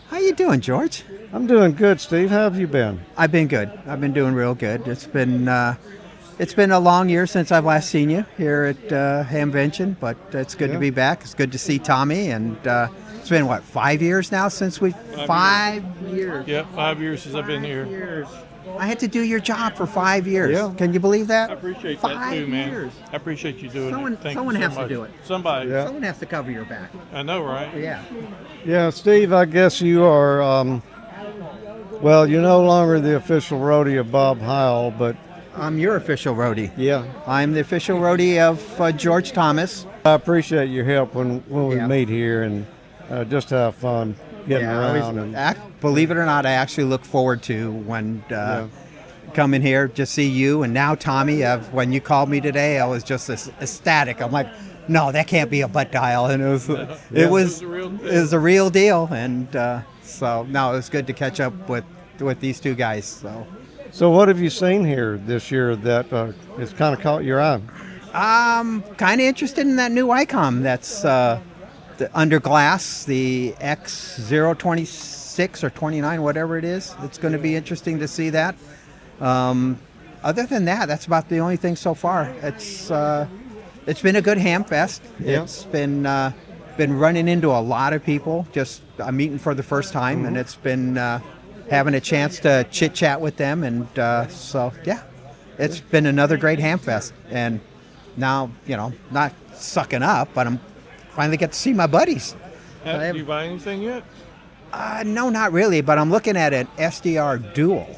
How you doing, George? I'm doing good, Steve. How have you been? I've been good. I've been doing real good. It's been uh, it's been a long year since I've last seen you here at uh, Hamvention, but it's good Yeah. to be back. It's good to see Tommy, and uh, it's been what five years now since we Five five years. Yep, five years since I've been here. Years. I had to do your job for five years. Yeah. Can you believe that? I appreciate five that too, man. Years. I appreciate you doing Someone, it. Thank someone you so has to much. do it. Somebody. Someone has to cover your back. I know, right? Yeah. Yeah, Steve, I guess you are, um, well, you're no longer the official roadie of Bob Heil, but... I'm your official roadie. Yeah. I'm the official roadie of uh, George Thomas. I appreciate your help when, when we Yeah. meet here and uh, just have fun getting Yeah, I always- around. And, ac- believe it or not, I actually look forward to when uh, coming here to see you and now Tommy. Uh, when you called me today, I was just ec- ecstatic. I'm like, no, that can't be a butt dial, and it was, Yeah. it was, It was the real deal. it was the real deal. And uh, so no, it was good to catch up with with these two guys. So. So what have you seen here this year that uh, has kind of caught your eye? Um, kind of interested in that new ICOM that's uh, the under glass, the X zero twenty-six or twenty-nine, whatever it is. It's going to be interesting to see that. Um, other than that, that's about the only thing so far. It's uh, it's been a good ham fest. Yeah. It's been uh, been running into a lot of people. Just I'm meeting for the first time, and it's been uh, having a chance to chit chat with them, and uh, so yeah, it's been another great ham fest. And now, you know, not sucking up, but I'm finally get to see my buddies. Have, I have- you buy anything yet? Uh, no, not really, but I'm looking at an S D R Dual.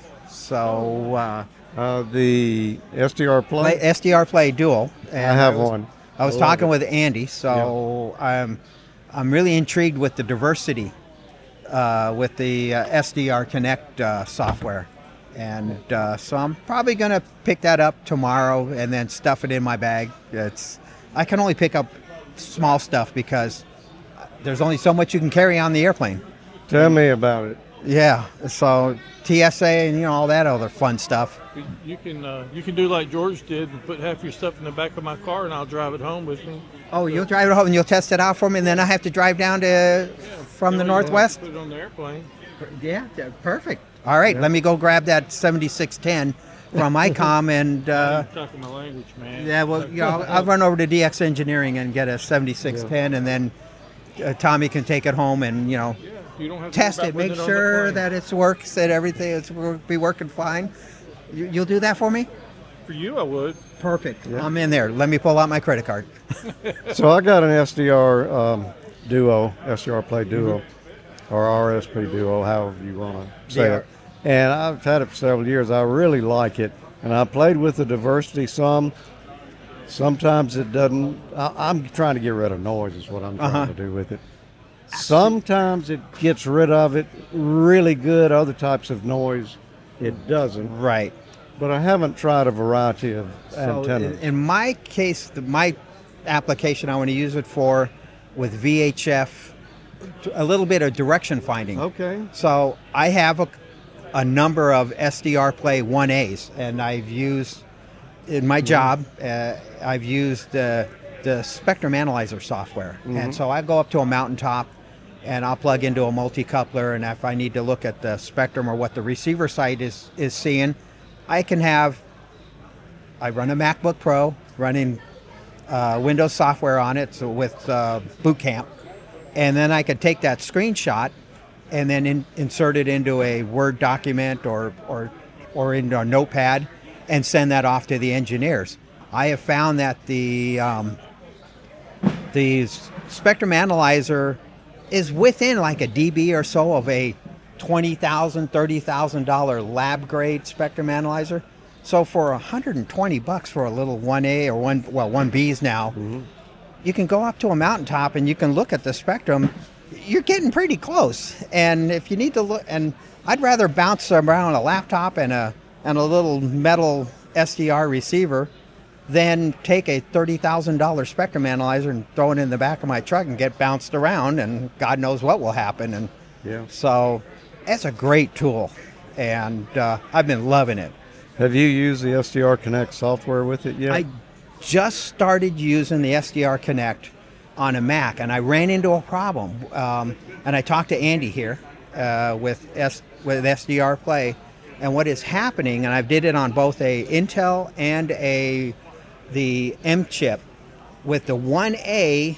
So uh, uh, the S D R Play? S D R Play Dual. I have was- one. I was I love talking it. with Andy, so I'm I'm really intrigued with the diversity uh, with the uh, S D R Connect uh, software. And uh, so I'm probably going to pick that up tomorrow and then stuff it in my bag. It's I can only pick up small stuff because there's only so much you can carry on the airplane. Tell me about it. Yeah, so T S A and you know all that other fun stuff. You- You can uh, you can do like George did and put half your stuff in the back of my car and I'll drive it home with me. Oh, you'll drive it home and you'll test it out for me, and then I have to drive down to from the You don't have to Northwest. Put it on the airplane. Yeah, yeah, perfect. All right, let me go grab that seventy-six ten from ICOM and uh, You're talking my language, man. yeah, well, you know, I'll, I'll run over to D X Engineering and get a seventy-six ten, and then uh, Tommy can take it home and you know You don't have to worry test about it, putting make it on the sure plane. that it works, that everything is will be working fine. You, you'll do that for me? For you, I would. Perfect. I'm in there. Let me pull out my credit card. So I got an S D R um, Duo, S D R Play Duo, or R S P Duo, however you want to say Yeah. it. And I've had it for several years. I really like it. And I played with the diversity some. Sometimes it doesn't. I, I'm trying to get rid of noise is what I'm trying Uh-huh. to do with it. Sometimes it gets rid of it really good. Other types of noise, it doesn't. Right. But I haven't tried a variety of So antennas. in, in my case, the, my application I want to use it for with V H F, a little bit of direction finding. Okay. So I have a, a number of S D R Play one A's, and I've used in my job. Uh, I've used uh, the Spectrum Analyzer software, Mhm. and so I go up to a mountaintop, and I'll plug into a multi-coupler, and if I need to look at the spectrum or what the receiver site is is seeing, I can have. I run a MacBook Pro running uh, Windows software on it, so with uh, Boot Camp, and then I could take that screenshot and then in, insert it into a Word document or or or into a notepad and send that off to the engineers. I have found that the um, the Spectrum Analyzer is within like a dB or so of a twenty thousand dollars, thirty thousand dollars lab grade Spectrum Analyzer. So for one hundred twenty bucks for a little one A or one well one B's now, Mm-hmm. you can go up to a mountaintop and you can look at the spectrum. You're getting pretty close. And if you need to look, and I'd rather bounce around a laptop and a and a little metal S D R receiver than take a thirty thousand dollars Spectrum Analyzer and throw it in the back of my truck and get bounced around, and God knows what will happen. And Yeah. so it's a great tool, and uh, I've been loving it. Have you used the S D R Connect software with it yet? I just started using the S D R Connect on a Mac, and I ran into a problem. Um, and I talked to Andy here, uh, with S with S D R Play. And what is happening, and I've did it on both a Intel and a the M chip, with the one A,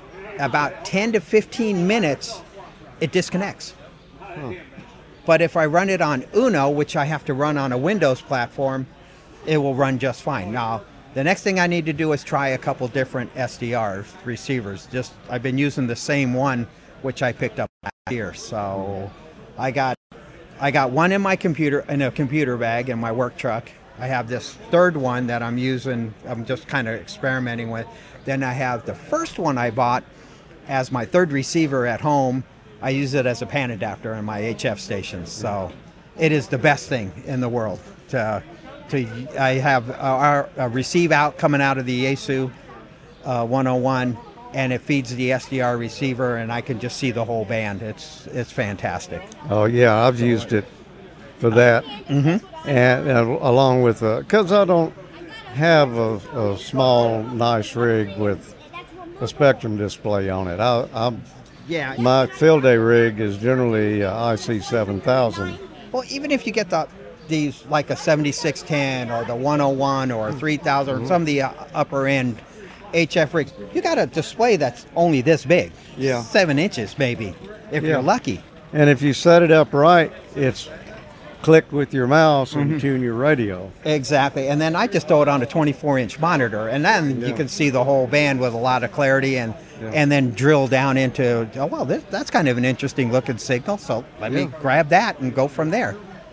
about ten to fifteen minutes, it disconnects. Huh. But if I run it on Uno, which I have to run on a Windows platform, it will run just fine. Now, the next thing I need to do is try a couple different S D R receivers. Just I've been using the same one, which I picked up last year. So I got I got one in my computer in a computer bag in my work truck. I have this third one that I'm using. I'm just kind of experimenting with. Then I have the first one I bought as my third receiver at home. I use it as a pan adapter in my H F stations. So it is the best thing in the world. To, to I have our, our receive out coming out of the Yaesu uh, one oh one, and it feeds the S D R receiver, and I can just see the whole band. It's it's fantastic. Oh yeah, I've used it for that, mm-hmm. and, and along with because I don't have a, a small nice rig with a Spectrum display on it. I, I'm Yeah. My field day rig is generally uh, I C seven thousand. Well, even if you get the these like a seventy-six ten or the one oh one or three thousand Mm-hmm. or some of the uh, upper end H F rigs, you got a display that's only this big. Yeah. Seven inches maybe, if Yeah. you're lucky. And if you set it up right, it's click with your mouse and Mhm. tune your radio. Exactly. And then I just throw it on a twenty-four inch monitor, and then Yeah. you can see the whole band with a lot of clarity, and Yeah. and then drill down into, oh, well, this, that's kind of an interesting looking signal, so let me Yeah. grab that and go from there.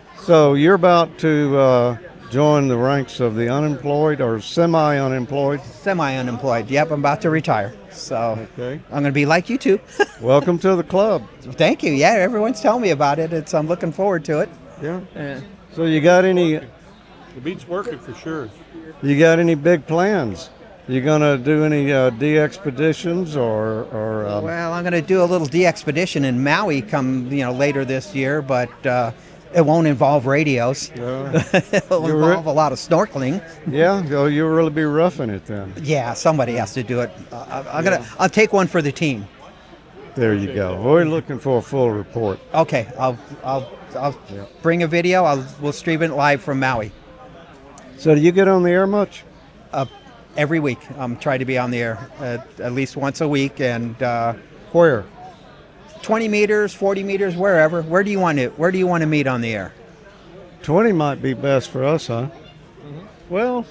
So you're about to uh, join the ranks of the unemployed or semi-unemployed? Semi-unemployed. Yep, I'm about to retire. So Okay. I'm going to be like you too. Welcome to the club. Thank you. Yeah, everyone's telling me about it. It's I'm looking forward to it. Yeah. Uh, So you got any? The beat's working for sure. You got any big plans? You gonna do any uh, de-expeditions or or? Um, well, I'm going to do a little de-expedition in Maui come you know later this year, but uh, it won't involve radios. It'll You're involve a lot of snorkeling. yeah. Oh, you'll really be roughing it then. Yeah, somebody has to do it. Uh, I- I'm gonna. I'll take one for the team. There you go. We're looking for a full report. Okay, I'll I'll I'll bring a video. I'll we'll stream it live from Maui. So do you get on the air much? Uh, every week. I'm trying to be on the air at, at least once a week, and uh, Where? twenty meters, forty meters, wherever. Where do you want to Where do you want to meet on the air? twenty might be best for us, huh? Well,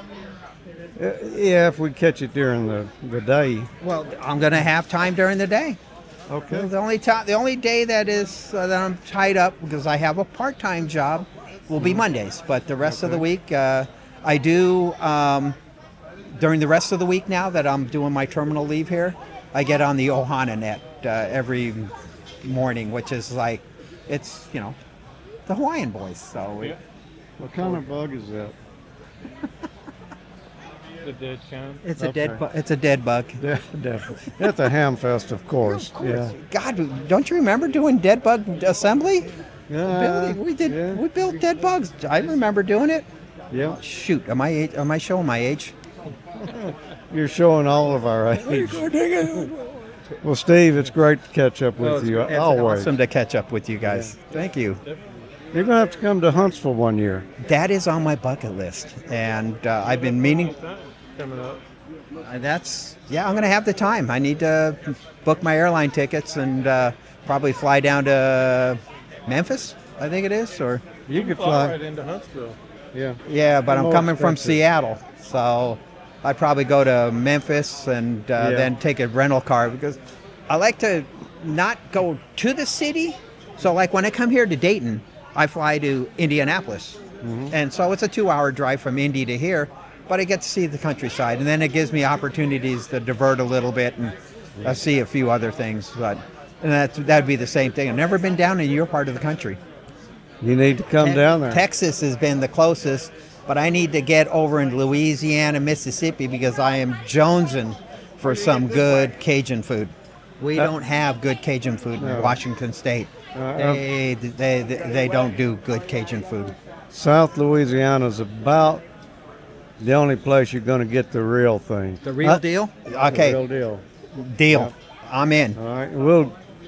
uh, yeah, if we catch it during the, the day. Well, I'm going to have time during the day. Okay. The only time, the only day that is uh, that I'm tied up because I have a part-time job will be Mondays, but the rest of the week uh, I do. Um, during the rest of the week now that I'm doing my terminal leave here, I get on the Ohana net uh, every morning, which is like it's you know the Hawaiian boys. So it, What kind of bug is that? The dead count. it's a Okay. dead bu- it's a dead bug. Yeah, definitely. At the Hamfest, of course. Yeah. God, don't you remember doing dead bug assembly? Yeah. Building, we did. yeah. We built dead bugs. I remember doing it. Yeah. Shoot, am I age, am I showing my age? You're showing all of our age. Well, Steve, it's great to catch up with Oh, it's you. it's Always. awesome to catch up with you guys. Thank you. You're gonna have to come to Huntsville one year. That is on my bucket list, and uh, I've been meaning. Coming up. Uh, That's yeah. I'm gonna have the time. I need to book my airline tickets and uh, probably fly down to Memphis. I think it is, or You could Fly fly. right into Huntsville. Yeah. yeah. But I'm More coming from expensive. Seattle, so I'd probably go to Memphis and uh, Yeah. then take a rental car because I like to not go to the city. So like when I come here to Dayton, I fly to Indianapolis, and so it's a two-hour drive from Indy to here. But I get to see the countryside, and then it gives me opportunities to divert a little bit and uh, see a few other things. But and that that'd be the same thing. I've never been down in your part of the country. You need to come Te- down there. Texas has been the closest, but I need to get over in Louisiana, Mississippi, because I am jonesing for some good Cajun food. We Uh, don't have good Cajun food No. in Washington State. Uh, They, they, they, they don't do good Cajun food. South Louisiana is about the only place you're going to get the real thing. The real Huh? deal? The Okay, real deal. deal. I'm in. All right. We'll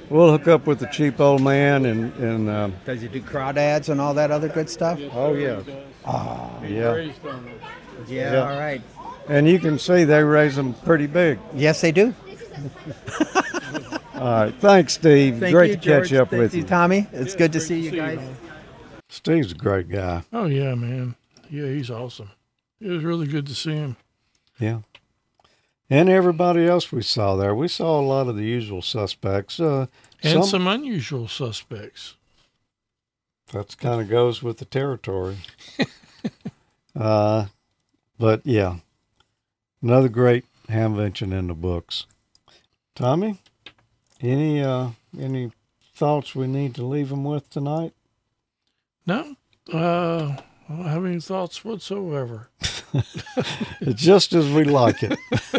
we'll hook up with the cheap old man and and. Um, Does he do crawdads and all that other good stuff? Oh yeah. Oh, Yeah. yeah. Yeah. All right. And you can see they raise them pretty big. Yes, they do. All right. Thanks, Steve. Thank Great you, to catch George. up Thank with you, you. Tommy. It's good to see you guys. Steve's a great guy. Oh yeah, man. Yeah, he's awesome. It was really good to see him. Yeah. And everybody else we saw there. We saw a lot of the usual suspects. Uh, And some, some unusual suspects. That kind of goes with the territory. uh, but yeah, another great Hamvention in the books. Tommy, any uh, any thoughts we need to leave them with tonight? No, uh, I don't have any thoughts whatsoever. It's just as we like it.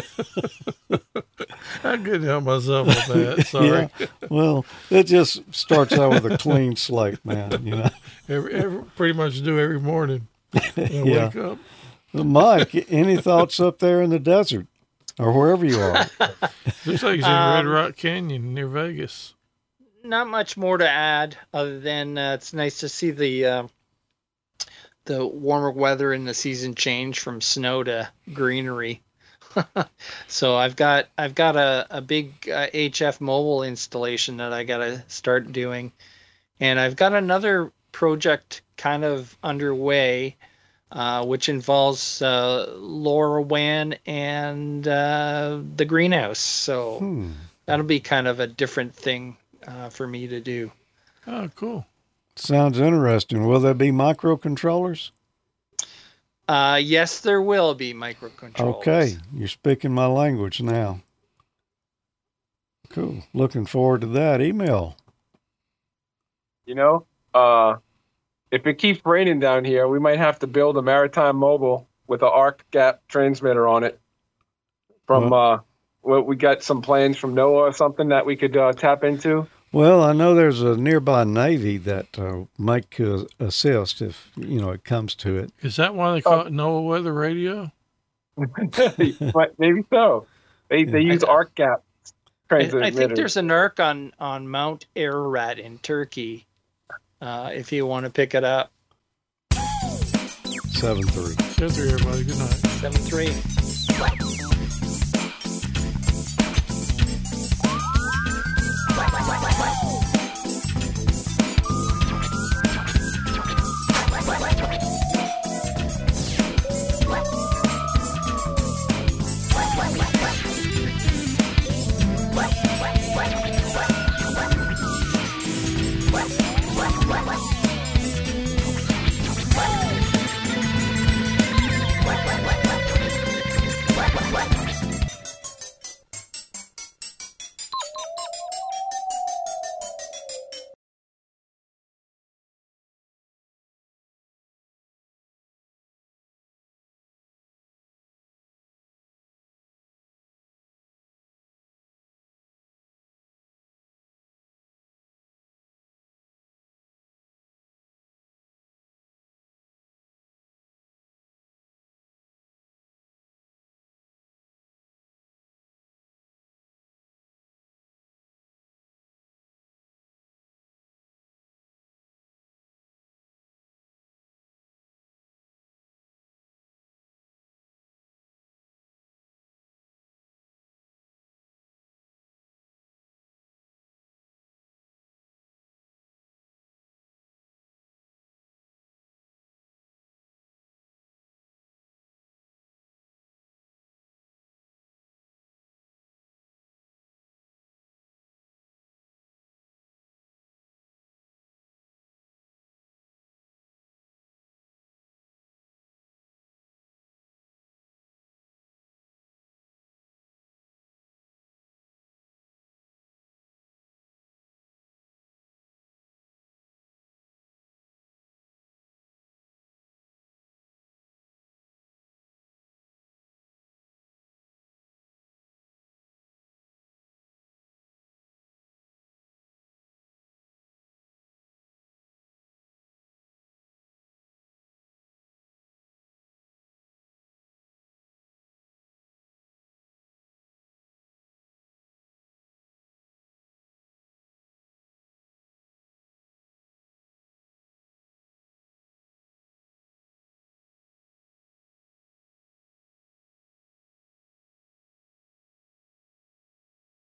I couldn't help myself with that. Sorry. Yeah. Well, it just starts out with a clean slate, man. You know, every, every, pretty much do every morning when I Yeah. wake up. Well, Mike, any thoughts up there in the desert or wherever you are? Looks like he's in Um, Red Rock Canyon near Vegas. Not much more to add other than uh, it's nice to see the uh, the warmer weather and the season change from snow to greenery. So I've got I've got a a big uh, H F mobile installation that I got to start doing, and I've got another project kind of underway, uh, which involves uh, LoRaWAN and uh, the greenhouse. So Hmm. that'll be kind of a different thing uh, for me to do. Oh, cool. Sounds interesting. Will there be microcontrollers? Uh, yes, there will be microcontrollers. Okay, you're speaking my language now. Cool. Looking forward to that email. You know, uh, if it keeps raining down here, we might have to build a maritime mobile with an arc gap transmitter on it. From uh, well, we got some plans from NOAA or something that we could uh, tap into. Well, I know there's a nearby Navy that uh, might uh, assist if, you know, it comes to it. Is that why they call it NOAA Weather Radio? But maybe so. They they use arc gap I, transmitters. I think there's an arc on, on Mount Ararat in Turkey, uh, if you want to pick it up. seven three. seven three, everybody. Good night. seven three.